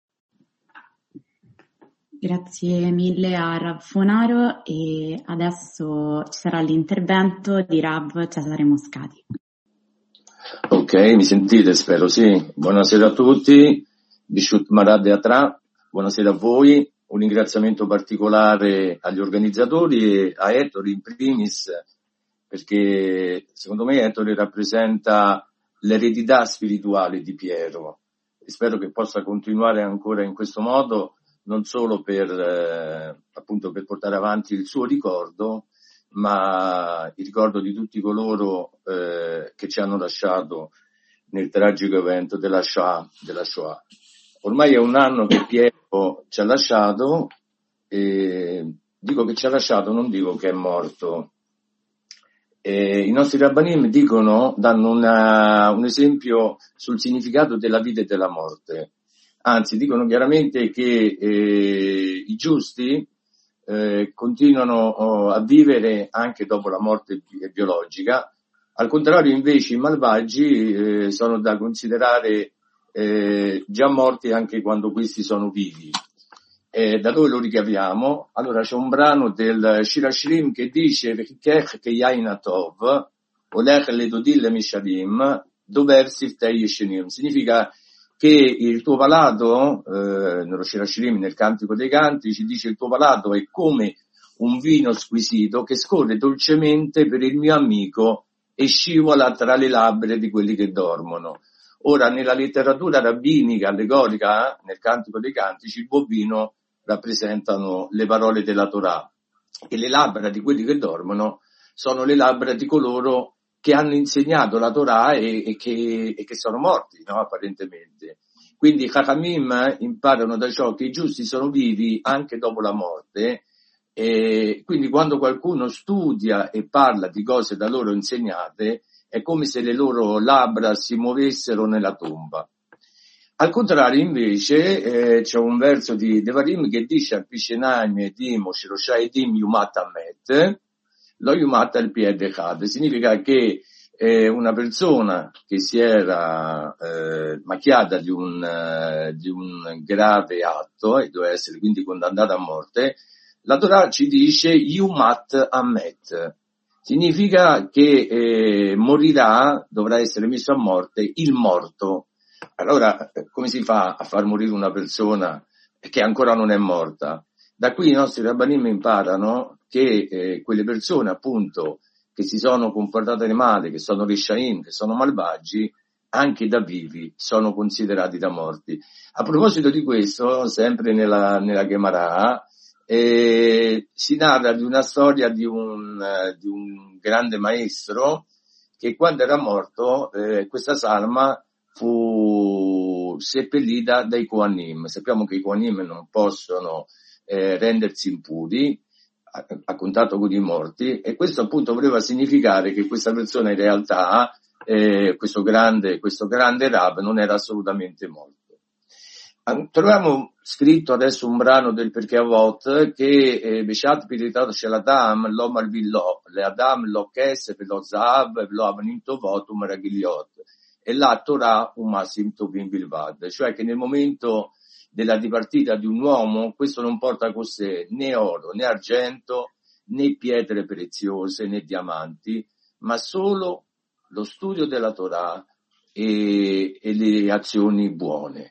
Grazie mille a Rav Fonaro, e adesso ci sarà l'intervento di Rav Cesare Moscati. Ok, mi sentite? Spero sì. Buonasera a tutti, Bishut Marad Atra, buonasera a voi. Un ringraziamento particolare agli organizzatori e a Ettore in primis, perché secondo me Ettore rappresenta l'eredità spirituale di Piero. E spero che possa continuare ancora in questo modo, non solo per eh, appunto per portare avanti il suo ricordo, ma il ricordo di tutti coloro eh, che ci hanno lasciato nel tragico evento della Shoah, della Shoah. Ormai è un anno che Piero ci ha lasciato, e dico che ci ha lasciato, non dico che è morto. E i nostri rabbanim dicono, danno una, un esempio sul significato della vita e della morte. Anzi, dicono chiaramente che eh, i giusti eh, continuano oh, a vivere anche dopo la morte bi- biologica. Al contrario, invece, i malvagi eh, sono da considerare eh, già morti anche quando questi sono vivi. Eh, da dove lo ricaviamo? Allora c'è un brano del Shir Hashirim che dice V'chikech keyayin tov olech ledodil misharim dover siftei yeshenim. Significa che il tuo palato, eh, nello Shir Hashirim, nel Cantico dei Canti, ci dice il tuo palato è come un vino squisito che scorre dolcemente per il mio amico e scivola tra le labbra di quelli che dormono. Ora, nella letteratura rabbinica allegorica, nel Cantico dei Cantici, il buon vino rappresentano le parole della Torah, e le labbra di quelli che dormono sono le labbra di coloro che hanno insegnato la Torah e, e, che, e che sono morti, no? Apparentemente. Quindi i Chachamim imparano da ciò che i giusti sono vivi anche dopo la morte, e quindi quando qualcuno studia e parla di cose da loro insegnate è come se le loro labbra si muovessero nella tomba. Al contrario, invece, eh, c'è un verso di Devarim che dice al Pishenaim edim o Shirosha edim yumat amet, lo yumat al piede chad. Significa che eh, una persona che si era eh, macchiata di un, eh, di un grave atto e doveva essere quindi condannata a morte, la Torah ci dice yumat amet. Significa che eh, morirà, dovrà essere messo a morte il morto. Allora, come si fa a far morire una persona che ancora non è morta? Da qui i nostri rabbanim imparano che eh, quelle persone, appunto, che si sono comportate male, che sono rishaim, che sono malvagi, anche da vivi sono considerati da morti. A proposito di questo, sempre nella, nella Gemara, eh, si narra di una storia di un, eh, di un grande maestro che quando era morto, eh, questa salma fu seppellita dai Kohanim. Sappiamo che i Kohanim non possono eh, rendersi impuri a, a contatto con i morti, e questo appunto voleva significare che questa persona in realtà, eh, questo grande, questo grande Rab, non era assolutamente morto. Troviamo scritto adesso un brano del Perché Avot che Beshat Piritat Sheladam lo Malvillo, le Adam lo Kes, lo Zav, lo Avninto Votum Ragiliot, e la Torah un Masim Tovim Bilvad, cioè che nel momento della dipartita di un uomo questo non porta con sé né oro né argento né pietre preziose né diamanti, ma solo lo studio della Torah e, e le azioni buone.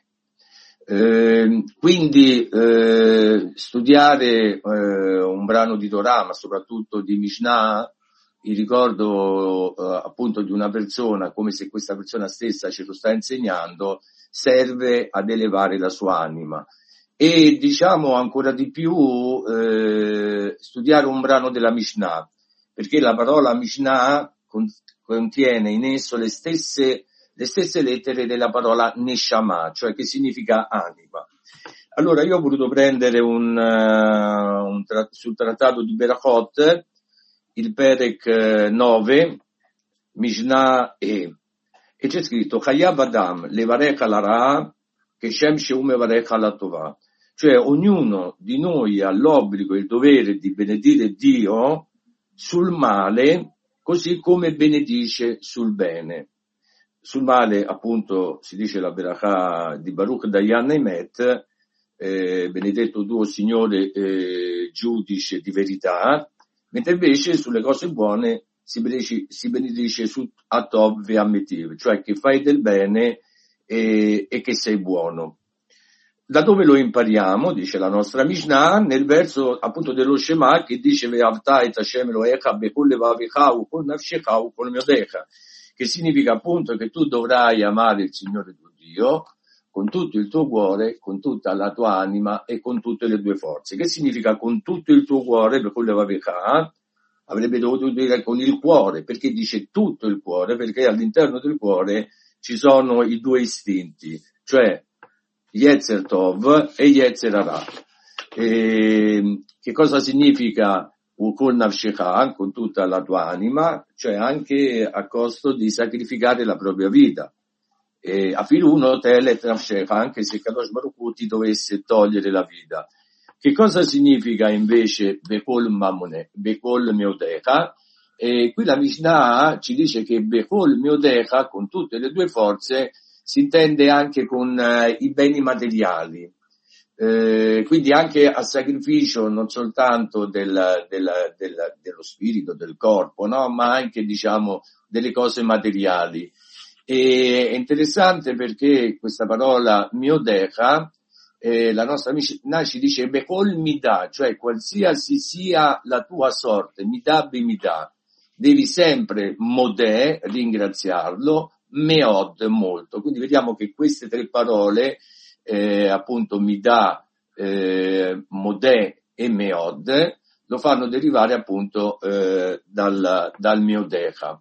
Eh, quindi eh, studiare eh, un brano di Torah, ma soprattutto di Mishnah, il ricordo eh, appunto di una persona, come se questa persona stessa ce lo sta insegnando, serve ad elevare la sua anima. E diciamo ancora di più eh, studiare un brano della Mishnah, perché la parola Mishnah contiene in esso le stesse le stesse lettere della parola Neshama, cioè che significa anima. Allora io ho voluto prendere un, uh, un tra- sul trattato di Berachot, il Perek nove, Mishnah E, e c'è scritto Chayav Adam levarech ala ra che Shem shehu mevarech ala tova, cioè ognuno di noi ha l'obbligo e il dovere di benedire Dio sul male così come benedice sul bene. Sul male, appunto, si dice la Berachà di Baruch Dayan Emet, eh, benedetto tuo Signore, eh, giudice di verità, mentre invece sulle cose buone si benedice, si benedice su Atov e Ametiv, cioè che fai del bene e, e che sei buono. Da dove lo impariamo, dice la nostra Mishnah, nel verso appunto dello Shema che dice Ve'avta et Hashem Elohecha bechol levavecha ukol nafshecha ukol miodecha, che significa appunto che tu dovrai amare il Signore tuo Dio con tutto il tuo cuore, con tutta la tua anima e con tutte le tue forze. Che significa con tutto il tuo cuore? Per quello che avrebbe dovuto dire con il cuore, perché dice tutto il cuore, perché all'interno del cuore ci sono i due istinti, cioè Yetzer Tov e Yetzer Hara. E che cosa significa Ukol Nafshecha, con tutta la tua anima, cioè anche a costo di sacrificare la propria vita. E Afiruno Telet Nafshecha, anche se Kadosh Baruch Hu ti dovesse togliere la vita. Che cosa significa invece Bekol Mamone, Bekol Meodecha? E qui la Mishnah ci dice che Bekol Meodecha, con tutte le due forze, si intende anche con uh, i beni materiali. Eh, quindi anche a sacrificio non soltanto del, del, del, dello spirito, del corpo, no? Ma anche diciamo delle cose materiali. E, è interessante perché questa parola miodecha, eh, la nostra Mishnah ci dice Bekol Midah, cioè qualsiasi sia la tua sorte, Midah b'Midah, devi sempre modè, ringraziarlo, meod molto. Quindi vediamo che queste tre parole Eh, appunto Midah, eh, Modè e Meod lo fanno derivare appunto eh, dal, dal Miodecha.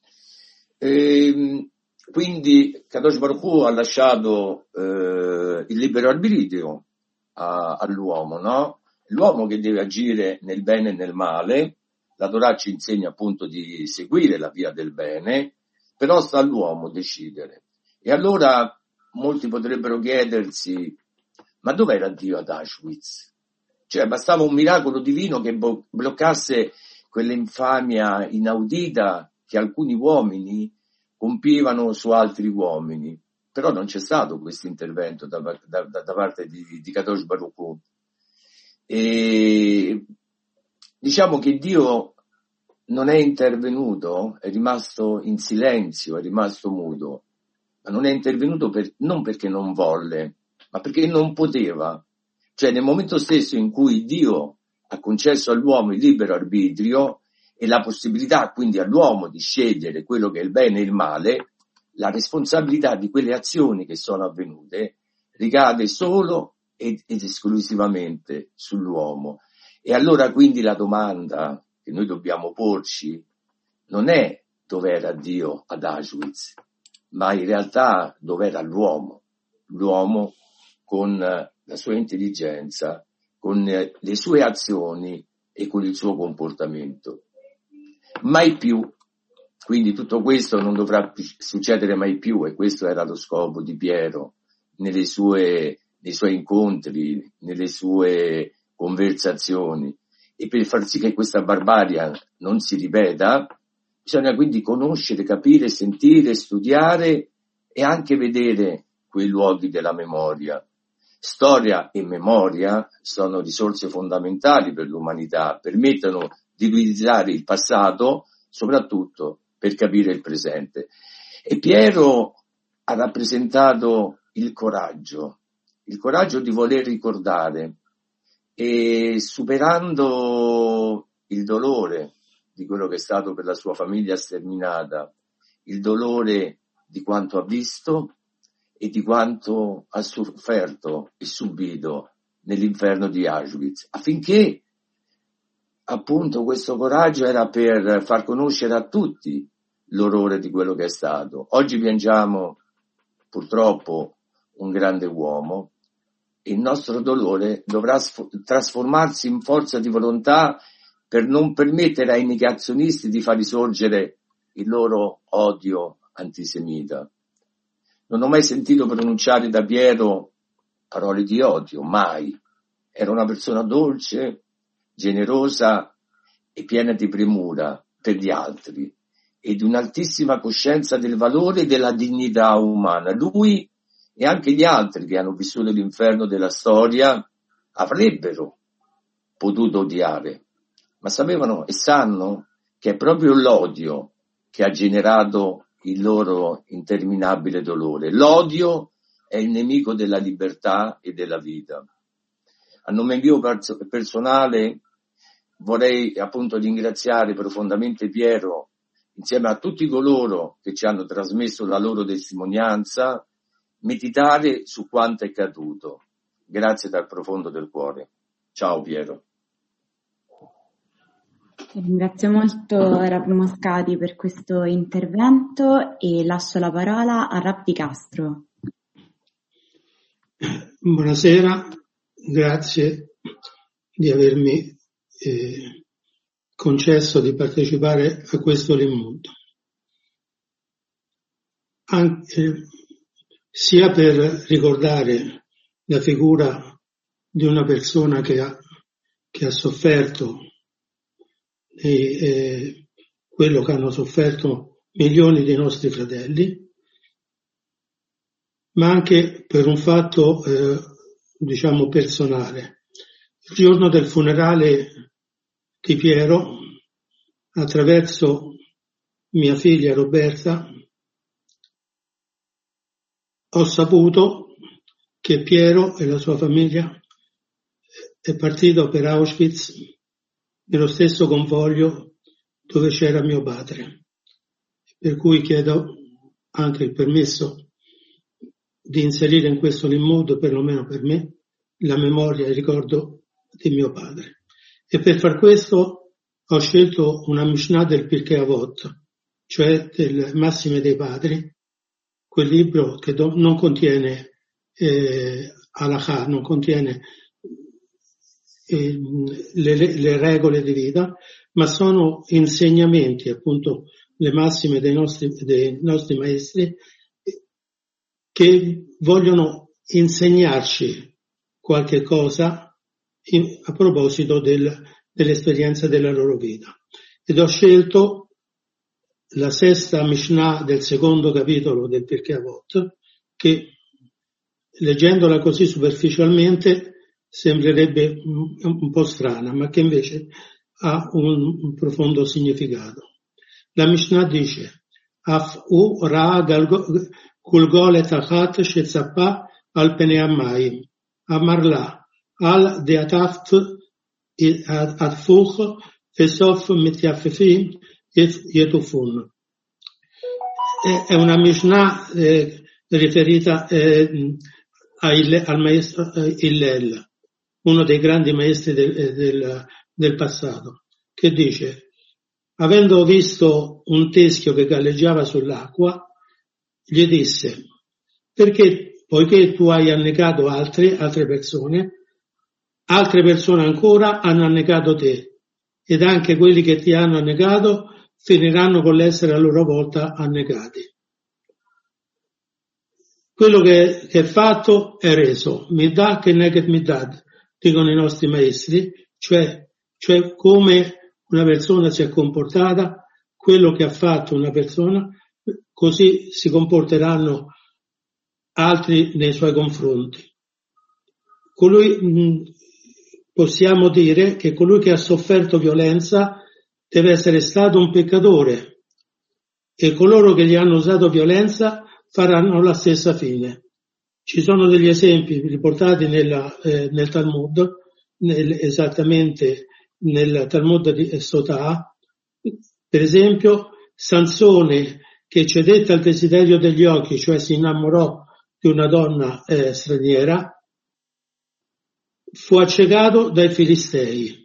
E, quindi Kadosh Baruch Hu ha lasciato eh, il libero arbitrio a, all'uomo, no? L'uomo che deve agire nel bene e nel male. La Torah ci insegna appunto di seguire la via del bene, però sta all'uomo decidere. E allora molti potrebbero chiedersi, ma dov'era Dio ad Auschwitz? Cioè bastava un miracolo divino che bo- bloccasse quell'infamia inaudita che alcuni uomini compivano su altri uomini. Però non c'è stato questo intervento da, da, da, da parte di, di Kadosh Baruch Hu. E diciamo che Dio non è intervenuto, è rimasto in silenzio, è rimasto muto. Ma non è intervenuto per, non perché non volle, ma perché non poteva. Cioè nel momento stesso in cui Dio ha concesso all'uomo il libero arbitrio e la possibilità quindi all'uomo di scegliere quello che è il bene e il male, la responsabilità di quelle azioni che sono avvenute ricade solo ed, ed esclusivamente sull'uomo. E allora quindi la domanda che noi dobbiamo porci non è dov'era Dio ad Auschwitz, ma in realtà dov'era l'uomo, l'uomo con la sua intelligenza, con le sue azioni e con il suo comportamento. Mai più, quindi tutto questo non dovrà succedere mai più, e questo era lo scopo di Piero nelle sue, nei suoi incontri, nelle sue conversazioni. E per far sì che questa barbarie non si ripeta, bisogna quindi conoscere, capire, sentire, studiare e anche vedere quei luoghi della memoria. Storia e memoria sono risorse fondamentali per l'umanità, permettono di utilizzare il passato soprattutto per capire il presente. E Piero ha rappresentato il coraggio, il coraggio di voler ricordare, e superando il dolore di quello che è stato per la sua famiglia sterminata, il dolore di quanto ha visto e di quanto ha sofferto e subito nell'inferno di Auschwitz, affinché appunto questo coraggio era per far conoscere a tutti l'orrore di quello che è stato. Oggi piangiamo purtroppo un grande uomo, e il nostro dolore dovrà sf- trasformarsi in forza di volontà per non permettere ai negazionisti di far risorgere il loro odio antisemita. Non ho mai sentito pronunciare da Piero parole di odio, mai. Era una persona dolce, generosa e piena di premura per gli altri e di un'altissima coscienza del valore e della dignità umana. Lui e anche gli altri che hanno vissuto l'inferno della storia avrebbero potuto odiare, ma sapevano e sanno che è proprio l'odio che ha generato il loro interminabile dolore. L'odio è il nemico della libertà e della vita. A nome mio personale vorrei appunto ringraziare profondamente Piero, insieme a tutti coloro che ci hanno trasmesso la loro testimonianza, meditare su quanto è caduto. Grazie dal profondo del cuore. Ciao Piero. Ringrazio molto Rav Moscati per questo intervento e lascio la parola a Rav Di Castro. Buonasera, grazie di avermi eh, concesso di partecipare a questo Limmud. Anche, sia per ricordare la figura di una persona che ha, che ha sofferto e, eh, quello che hanno sofferto milioni dei nostri fratelli, ma anche per un fatto eh, diciamo personale. Il giorno del funerale di Piero, attraverso mia figlia Roberta, ho saputo che Piero e la sua famiglia è partito per Auschwitz nello stesso convoglio dove c'era mio padre, per cui chiedo anche il permesso di inserire in questo Limmud, perlomeno per me, la memoria e il ricordo di mio padre. E per far questo ho scelto una Mishnah del Pirkei Avot, cioè del Massime dei Padri, quel libro che do, non contiene eh, halakha, non contiene eh, le, le regole di vita, ma sono insegnamenti, appunto, le massime dei nostri, dei nostri maestri, che vogliono insegnarci qualche cosa in, a proposito del, dell'esperienza della loro vita. Ed ho scelto la sesta Mishnah del secondo capitolo del Pirkei Avot, che leggendola così superficialmente sembrerebbe un po' strana, ma che invece ha un, un profondo significato. La Mishnah dice: Af u ra gulgolet achat shetzapa al pene amayim, amarla al deataft atfuch fesof mityaffefim Yetufun. È una Mishnah eh, riferita eh, a Il, al maestro eh, Hillel, uno dei grandi maestri del, del, del passato, che dice: avendo visto un teschio che galleggiava sull'acqua, gli disse: perché, poiché tu hai annegato altri, altre persone, altre persone ancora hanno annegato te, ed anche quelli che ti hanno annegato finiranno con l'essere a loro volta annegati. Quello che, che è fatto è reso. Midah che neget midad, dicono i nostri maestri, cioè, cioè come una persona si è comportata, quello che ha fatto una persona, così si comporteranno altri nei suoi confronti. colui, mh, possiamo dire che colui che ha sofferto violenza deve essere stato un peccatore e coloro che gli hanno usato violenza faranno la stessa fine. Ci sono degli esempi riportati nella, eh, nel Talmud, nel, esattamente nel Talmud di Sotah. Per esempio, Sansone, che cedette al desiderio degli occhi, cioè si innamorò di una donna eh, straniera, fu accecato dai Filistei.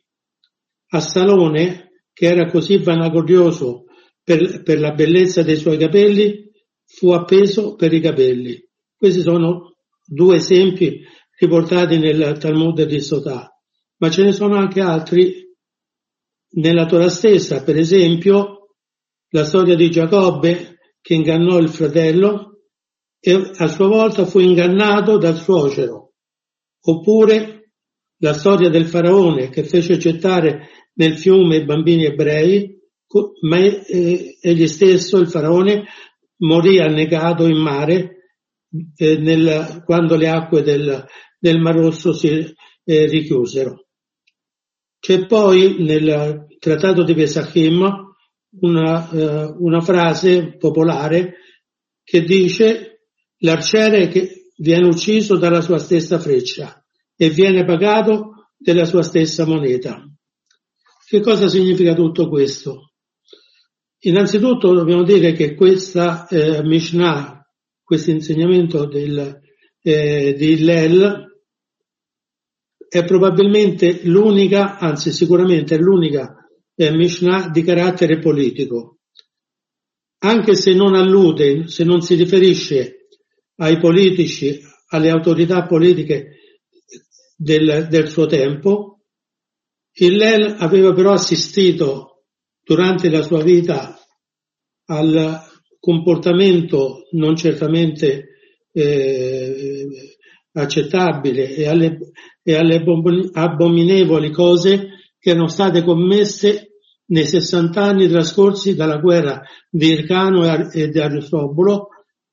Assalone, che era così vanaglorioso per, per la bellezza dei suoi capelli, fu appeso per i capelli. Questi sono due esempi riportati nel Talmud di Sotah, ma ce ne sono anche altri nella Torah stessa. Per esempio, la storia di Giacobbe che ingannò il fratello e a sua volta fu ingannato dal suocero, oppure la storia del faraone che fece gettare nel fiume i bambini ebrei, ma egli stesso, il faraone, morì annegato in mare eh, nel, quando le acque del, del Mar Rosso si eh, richiusero. C'è poi nel Trattato di Pesachim una, eh, una frase popolare che dice: l'arciere che viene ucciso dalla sua stessa freccia e viene pagato della sua stessa moneta. Che cosa significa tutto questo? Innanzitutto dobbiamo dire che questa eh, Mishnah, questo insegnamento del, eh, di Hillel, è probabilmente l'unica, anzi sicuramente è l'unica eh, Mishnah di carattere politico. Anche se non allude, se non si riferisce ai politici, alle autorità politiche del, del suo tempo, Hillel aveva però assistito durante la sua vita al comportamento non certamente eh, accettabile e alle, e alle abominevoli cose che erano state commesse nei sessanta anni trascorsi dalla guerra di Ircano e di Aristobulo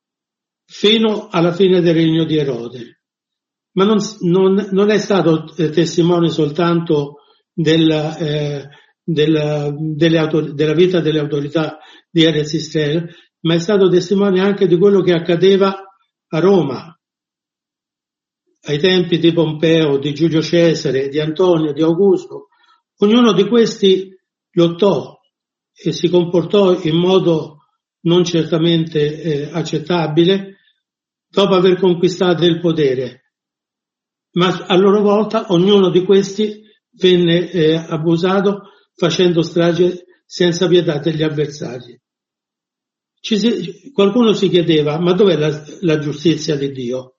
fino alla fine del regno di Erode. Ma non, non, non è stato testimone soltanto del, eh, della, delle autor- della vita delle autorità di Erez Israel, ma è stato testimone anche di quello che accadeva a Roma, ai tempi di Pompeo, di Giulio Cesare, di Antonio, di Augusto. Ognuno di questi lottò e si comportò in modo non certamente eh, accettabile dopo aver conquistato il potere, ma a loro volta ognuno di questi venne eh, abusato facendo strage senza pietà degli avversari. Ci si, qualcuno si chiedeva: ma dov'è la, la giustizia di Dio?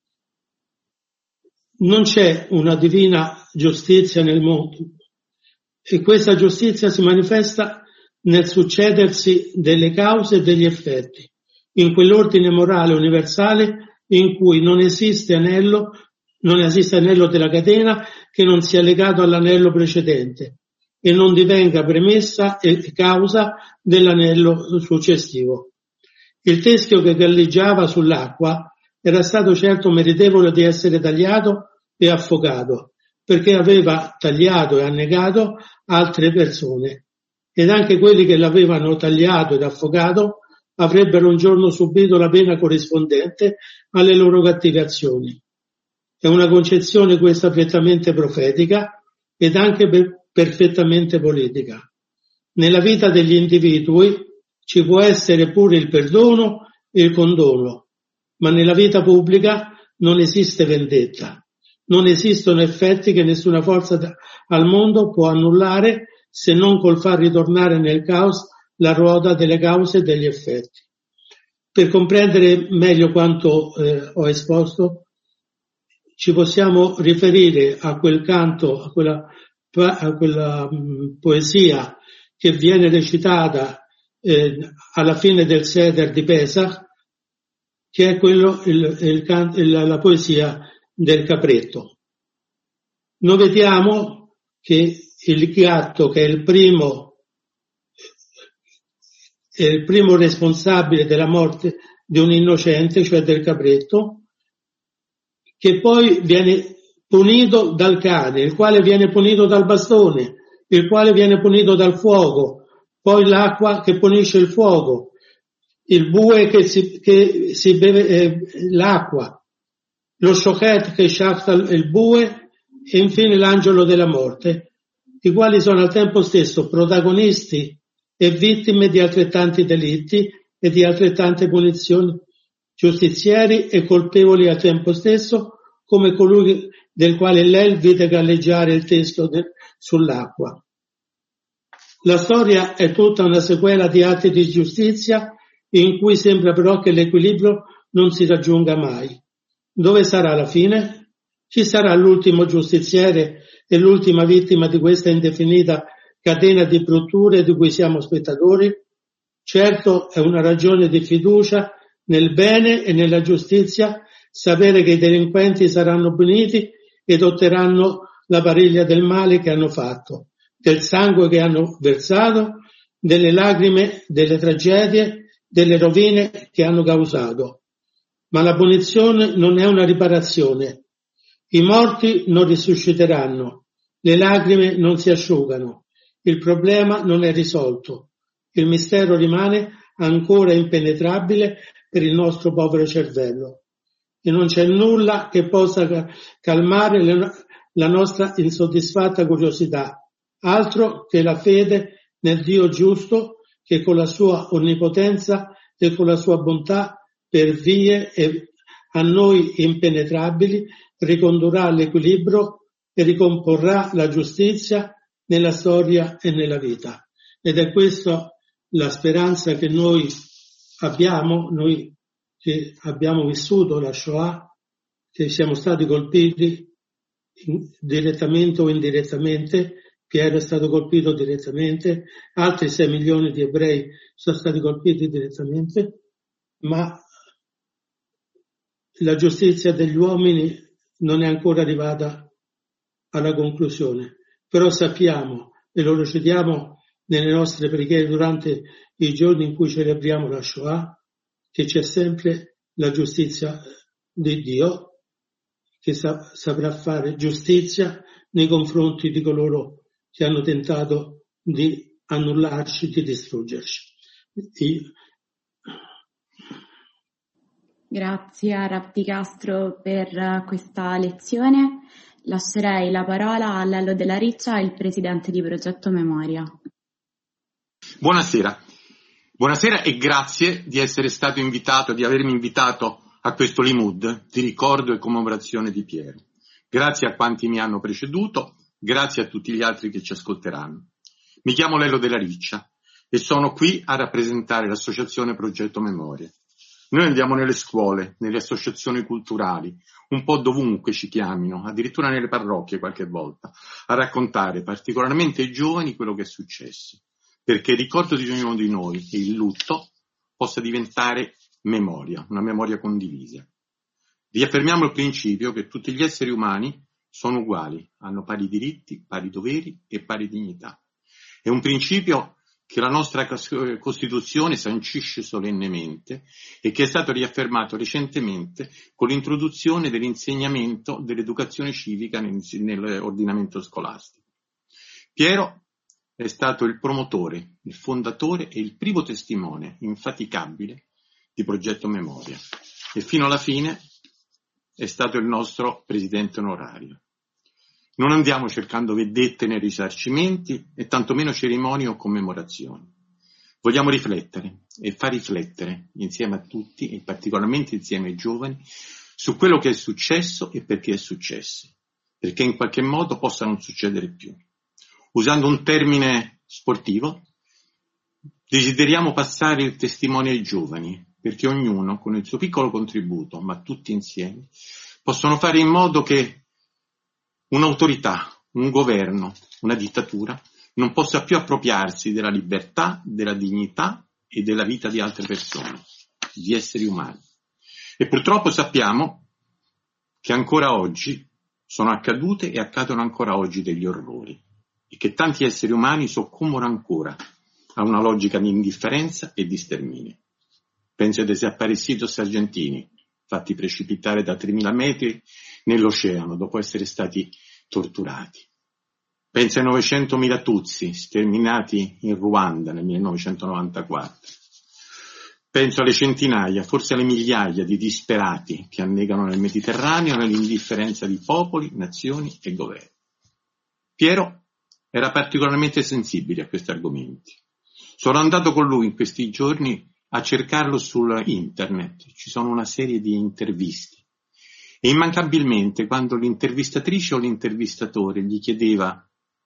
Non c'è una divina giustizia nel mondo e questa giustizia si manifesta nel succedersi delle cause e degli effetti, in quell'ordine morale universale in cui non esiste anello, non esiste anello della catena che non sia legato all'anello precedente e non divenga premessa e causa dell'anello successivo. Il teschio che galleggiava sull'acqua era stato certo meritevole di essere tagliato e affogato, perché aveva tagliato e annegato altre persone, ed anche quelli che l'avevano tagliato ed affogato avrebbero un giorno subito la pena corrispondente alle loro cattive azioni. È una concezione questa prettamente profetica ed anche per perfettamente politica. Nella vita degli individui ci può essere pure il perdono e il condono, ma nella vita pubblica non esiste vendetta, non esistono effetti che nessuna forza da, al mondo può annullare se non col far ritornare nel caos la ruota delle cause e degli effetti. Per comprendere meglio quanto eh, ho esposto, ci possiamo riferire a quel canto, a quella a quella mh, poesia che viene recitata eh, alla fine del Seder di Pesach, che è quello il, il, il, la poesia del capretto. Noi vediamo che il gatto, che è il primo è il primo responsabile della morte di un innocente, cioè del capretto, che poi viene punito dal cane, il quale viene punito dal bastone, il quale viene punito dal fuoco, poi l'acqua che punisce il fuoco, il bue che si, che si beve eh, l'acqua, lo shochet che sciacquta il bue e infine l'angelo della morte, i quali sono al tempo stesso protagonisti e vittime di altrettanti delitti e di altrettante punizioni, giustizieri e colpevoli al tempo stesso, come colui del quale lei vide galleggiare il testo de, sull'acqua. La storia è tutta una sequela di atti di giustizia in cui sembra però che l'equilibrio non si raggiunga mai. Dove sarà la fine? Chi sarà l'ultimo giustiziere e l'ultima vittima di questa indefinita catena di brutture di cui siamo spettatori? Certo, è una ragione di fiducia nel bene e nella giustizia sapere che i delinquenti saranno puniti ed otterranno la pariglia del male che hanno fatto, del sangue che hanno versato, delle lacrime, delle tragedie, delle rovine che hanno causato. Ma la punizione non è una riparazione. I morti non risusciteranno, le lacrime non si asciugano, il problema non è risolto, il mistero rimane ancora impenetrabile per il nostro povero cervello e non c'è nulla che possa calmare la nostra insoddisfatta curiosità, altro che la fede nel Dio giusto che con la sua onnipotenza e con la sua bontà per vie a noi impenetrabili ricondurrà all'equilibrio e ricomporrà la giustizia nella storia e nella vita. Ed è questa la speranza che noi abbiamo, noi che abbiamo vissuto la Shoah, che siamo stati colpiti direttamente o indirettamente. Piero è stato colpito direttamente, altri sei milioni di ebrei sono stati colpiti direttamente, ma la giustizia degli uomini non è ancora arrivata alla conclusione. Però sappiamo, e lo recitiamo nelle nostre preghiere durante i giorni in cui celebriamo la Shoah, che c'è sempre la giustizia di Dio, che sa- saprà fare giustizia nei confronti di coloro che hanno tentato di annullarci, di distruggerci. Io... Grazie a Rav Di Castro per questa lezione. Lascerei la parola a Lello Della Riccia, il presidente di Progetto Memoria. Buonasera. Buonasera e grazie di essere stato invitato, di avermi invitato a questo Limud di ricordo e commemorazione di Piero. Grazie a quanti mi hanno preceduto. Grazie a tutti gli altri che ci ascolteranno. Mi chiamo Lello Della Riccia e sono qui a rappresentare l'associazione Progetto Memoria. Noi andiamo nelle scuole, nelle associazioni culturali, un po' dovunque ci chiamino, addirittura nelle parrocchie qualche volta, a raccontare particolarmente ai giovani quello che è successo, perché il ricordo di ognuno di noi e il lutto possa diventare memoria, una memoria condivisa. Riaffermiamo il principio che tutti gli esseri umani sono uguali, hanno pari diritti, pari doveri e pari dignità. È un principio che la nostra Costituzione sancisce solennemente e che è stato riaffermato recentemente con l'introduzione dell'insegnamento dell'educazione civica nell'ordinamento scolastico. Piero è stato il promotore, il fondatore e il primo testimone infaticabile di Progetto Memoria e fino alla fine è stato il nostro presidente onorario. Non andiamo cercando vendette né risarcimenti e tantomeno cerimonie o commemorazioni. Vogliamo riflettere e far riflettere insieme a tutti e particolarmente insieme ai giovani su quello che è successo e perché è successo, perché in qualche modo possa non succedere più. Usando un termine sportivo, desideriamo passare il testimone ai giovani, perché ognuno con il suo piccolo contributo, ma tutti insieme, possono fare in modo che un'autorità, un governo, una dittatura non possa più appropriarsi della libertà, della dignità e della vita di altre persone, di esseri umani. E purtroppo sappiamo che ancora oggi sono accadute e accadono ancora oggi degli orrori e che tanti esseri umani soccombono ancora a una logica di indifferenza e di sterminio. Penso ai desaparecidos argentini, fatti precipitare da tremila metri nell'oceano dopo essere stati torturati. Pensa ai novecentomila Tutsi sterminati in Ruanda nel millenovecentonovantaquattro. Penso alle centinaia, forse alle migliaia di disperati che annegano nel Mediterraneo nell'indifferenza di popoli, nazioni e governi. Piero era particolarmente sensibile a questi argomenti. Sono andato con lui in questi giorni a cercarlo su internet. Ci sono una serie di interviste. E immancabilmente, quando l'intervistatrice o l'intervistatore gli chiedeva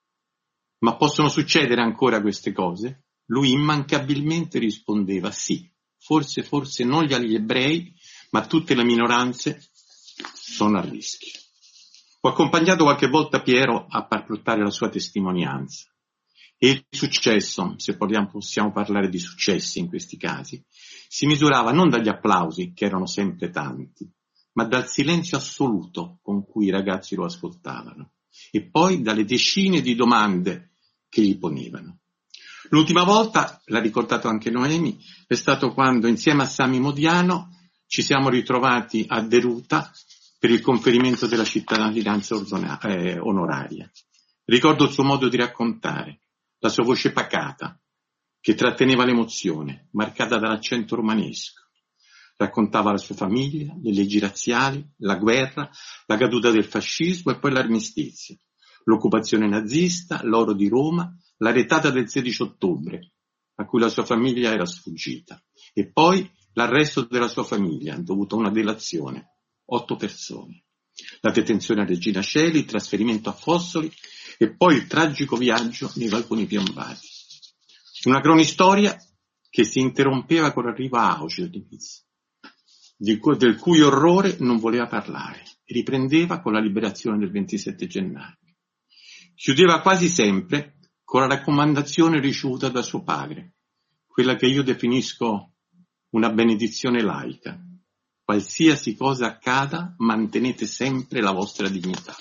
ma possono succedere ancora queste cose? Lui immancabilmente rispondeva sì, forse, forse non agli ebrei, ma tutte le minoranze sono a rischio. Ho accompagnato qualche volta Piero a portare la sua testimonianza. E il successo, se possiamo parlare di successi in questi casi, si misurava non dagli applausi, che erano sempre tanti, ma dal silenzio assoluto con cui i ragazzi lo ascoltavano, e poi dalle decine di domande che gli ponevano. L'ultima volta, l'ha ricordato anche Noemi, è stato quando insieme a Sami Modiano ci siamo ritrovati a Deruta per il conferimento della cittadinanza eh, onoraria. Ricordo il suo modo di raccontare, la sua voce pacata, che tratteneva l'emozione, marcata dall'accento romanesco. Raccontava la sua famiglia, le leggi razziali, la guerra, la caduta del fascismo e poi l'armistizio, l'occupazione nazista, l'oro di Roma, la retata del sedici ottobre, a cui la sua famiglia era sfuggita, e poi l'arresto della sua famiglia, dovuto a una delazione, otto persone, la detenzione a Regina Coeli, il trasferimento a Fossoli e poi il tragico viaggio nei vagoni piombati. Una cronistoria che si interrompeva con l'arrivo a Auschwitz, di cui, del cui orrore non voleva parlare, e riprendeva con la liberazione del ventisette gennaio. Chiudeva quasi sempre con la raccomandazione ricevuta da suo padre, quella che io definisco una benedizione laica. Qualsiasi cosa accada, mantenete sempre la vostra dignità.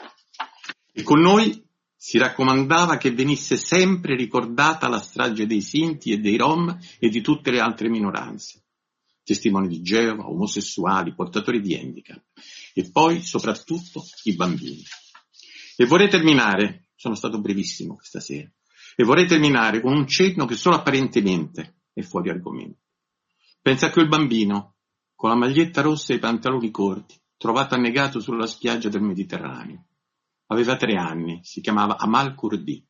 E con noi si raccomandava che venisse sempre ricordata la strage dei Sinti e dei Rom e di tutte le altre minoranze, testimoni di Geova, omosessuali, portatori di handicap, e poi soprattutto i bambini. E vorrei terminare, sono stato brevissimo questa sera, e vorrei terminare con un cenno che solo apparentemente è fuori argomento. Pensa a quel bambino con la maglietta rossa e i pantaloni corti, trovato annegato sulla spiaggia del Mediterraneo. Aveva tre anni, si chiamava Amal Kurdi.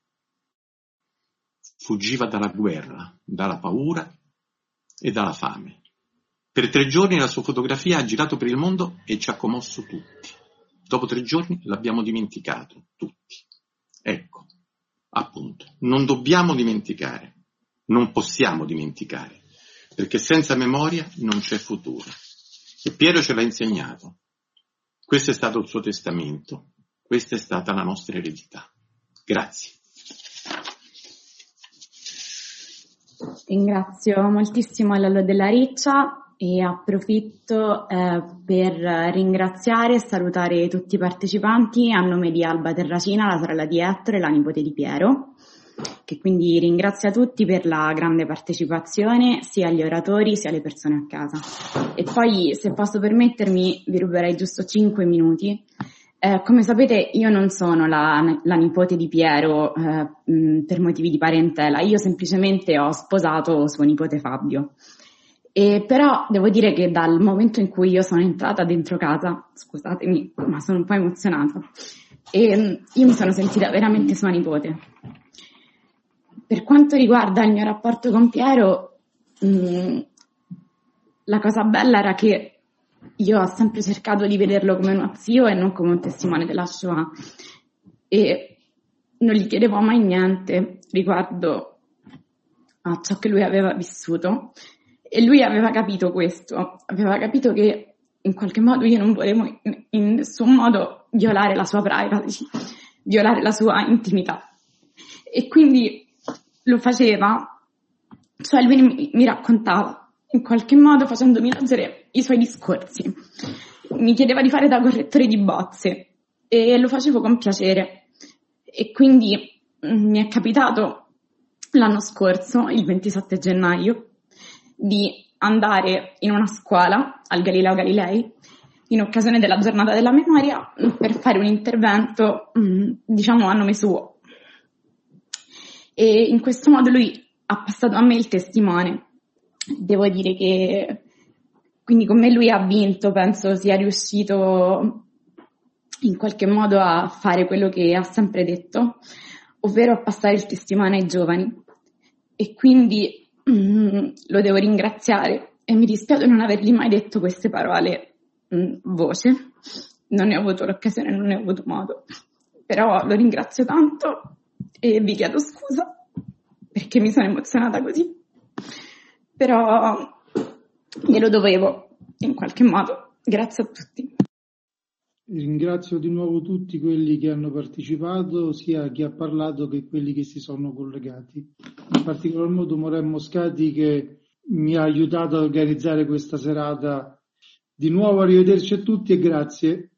Fuggiva dalla guerra, dalla paura e dalla fame. Per tre giorni la sua fotografia ha girato per il mondo e ci ha commosso tutti. Dopo tre giorni l'abbiamo dimenticato, tutti. Ecco, appunto, non dobbiamo dimenticare, non possiamo dimenticare, perché senza memoria non c'è futuro. E Piero ce l'ha insegnato. Questo è stato il suo testamento, questa è stata la nostra eredità. Grazie. Ringrazio moltissimo Lello Della Riccia e approfitto eh, per ringraziare e salutare tutti i partecipanti a nome di Alba Terracina, la sorella di Ettore e la nipote di Piero, che quindi ringrazia tutti per la grande partecipazione, sia agli oratori sia alle persone a casa. E poi, se posso permettermi, vi ruberei giusto cinque minuti. Eh, come sapete, io non sono la, la nipote di Piero eh, mh, per motivi di parentela, io semplicemente ho sposato suo nipote Fabio. E però devo dire che dal momento in cui io sono entrata dentro casa, scusatemi, ma sono un po' emozionata, e mh, io mi sono sentita veramente sua nipote. Per quanto riguarda il mio rapporto con Piero, mh, la cosa bella era che io ho sempre cercato di vederlo come uno zio e non come un testimone della Shoah, e non gli chiedevo mai niente riguardo a ciò che lui aveva vissuto, e lui aveva capito questo, aveva capito che in qualche modo io non volevo in, in nessun modo violare la sua privacy, violare la sua intimità, e quindi lo faceva, cioè lui mi, mi raccontava in qualche modo facendomi leggere i suoi discorsi, mi chiedeva di fare da correttore di bozze e lo facevo con piacere, e quindi mh, mi è capitato l'anno scorso, il ventisette gennaio, di andare in una scuola al Galileo Galilei in occasione della giornata della memoria per fare un intervento, diciamo, a nome suo. E in questo modo lui ha passato a me il testimone. Devo dire che quindi con me lui ha vinto, penso sia riuscito in qualche modo a fare quello che ha sempre detto, ovvero a passare il testimone ai giovani. E quindi mm, lo devo ringraziare e mi dispiace non avergli mai detto queste parole mm, voce, non ne ho avuto l'occasione, non ne ho avuto modo, però lo ringrazio tanto e vi chiedo scusa perché mi sono emozionata così, però glielo dovevo in qualche modo. Grazie a tutti. Ringrazio di nuovo tutti quelli che hanno partecipato, sia chi ha parlato che quelli che si sono collegati. In particolar modo Morel Moscati che mi ha aiutato ad organizzare questa serata. Di nuovo arrivederci a tutti e grazie.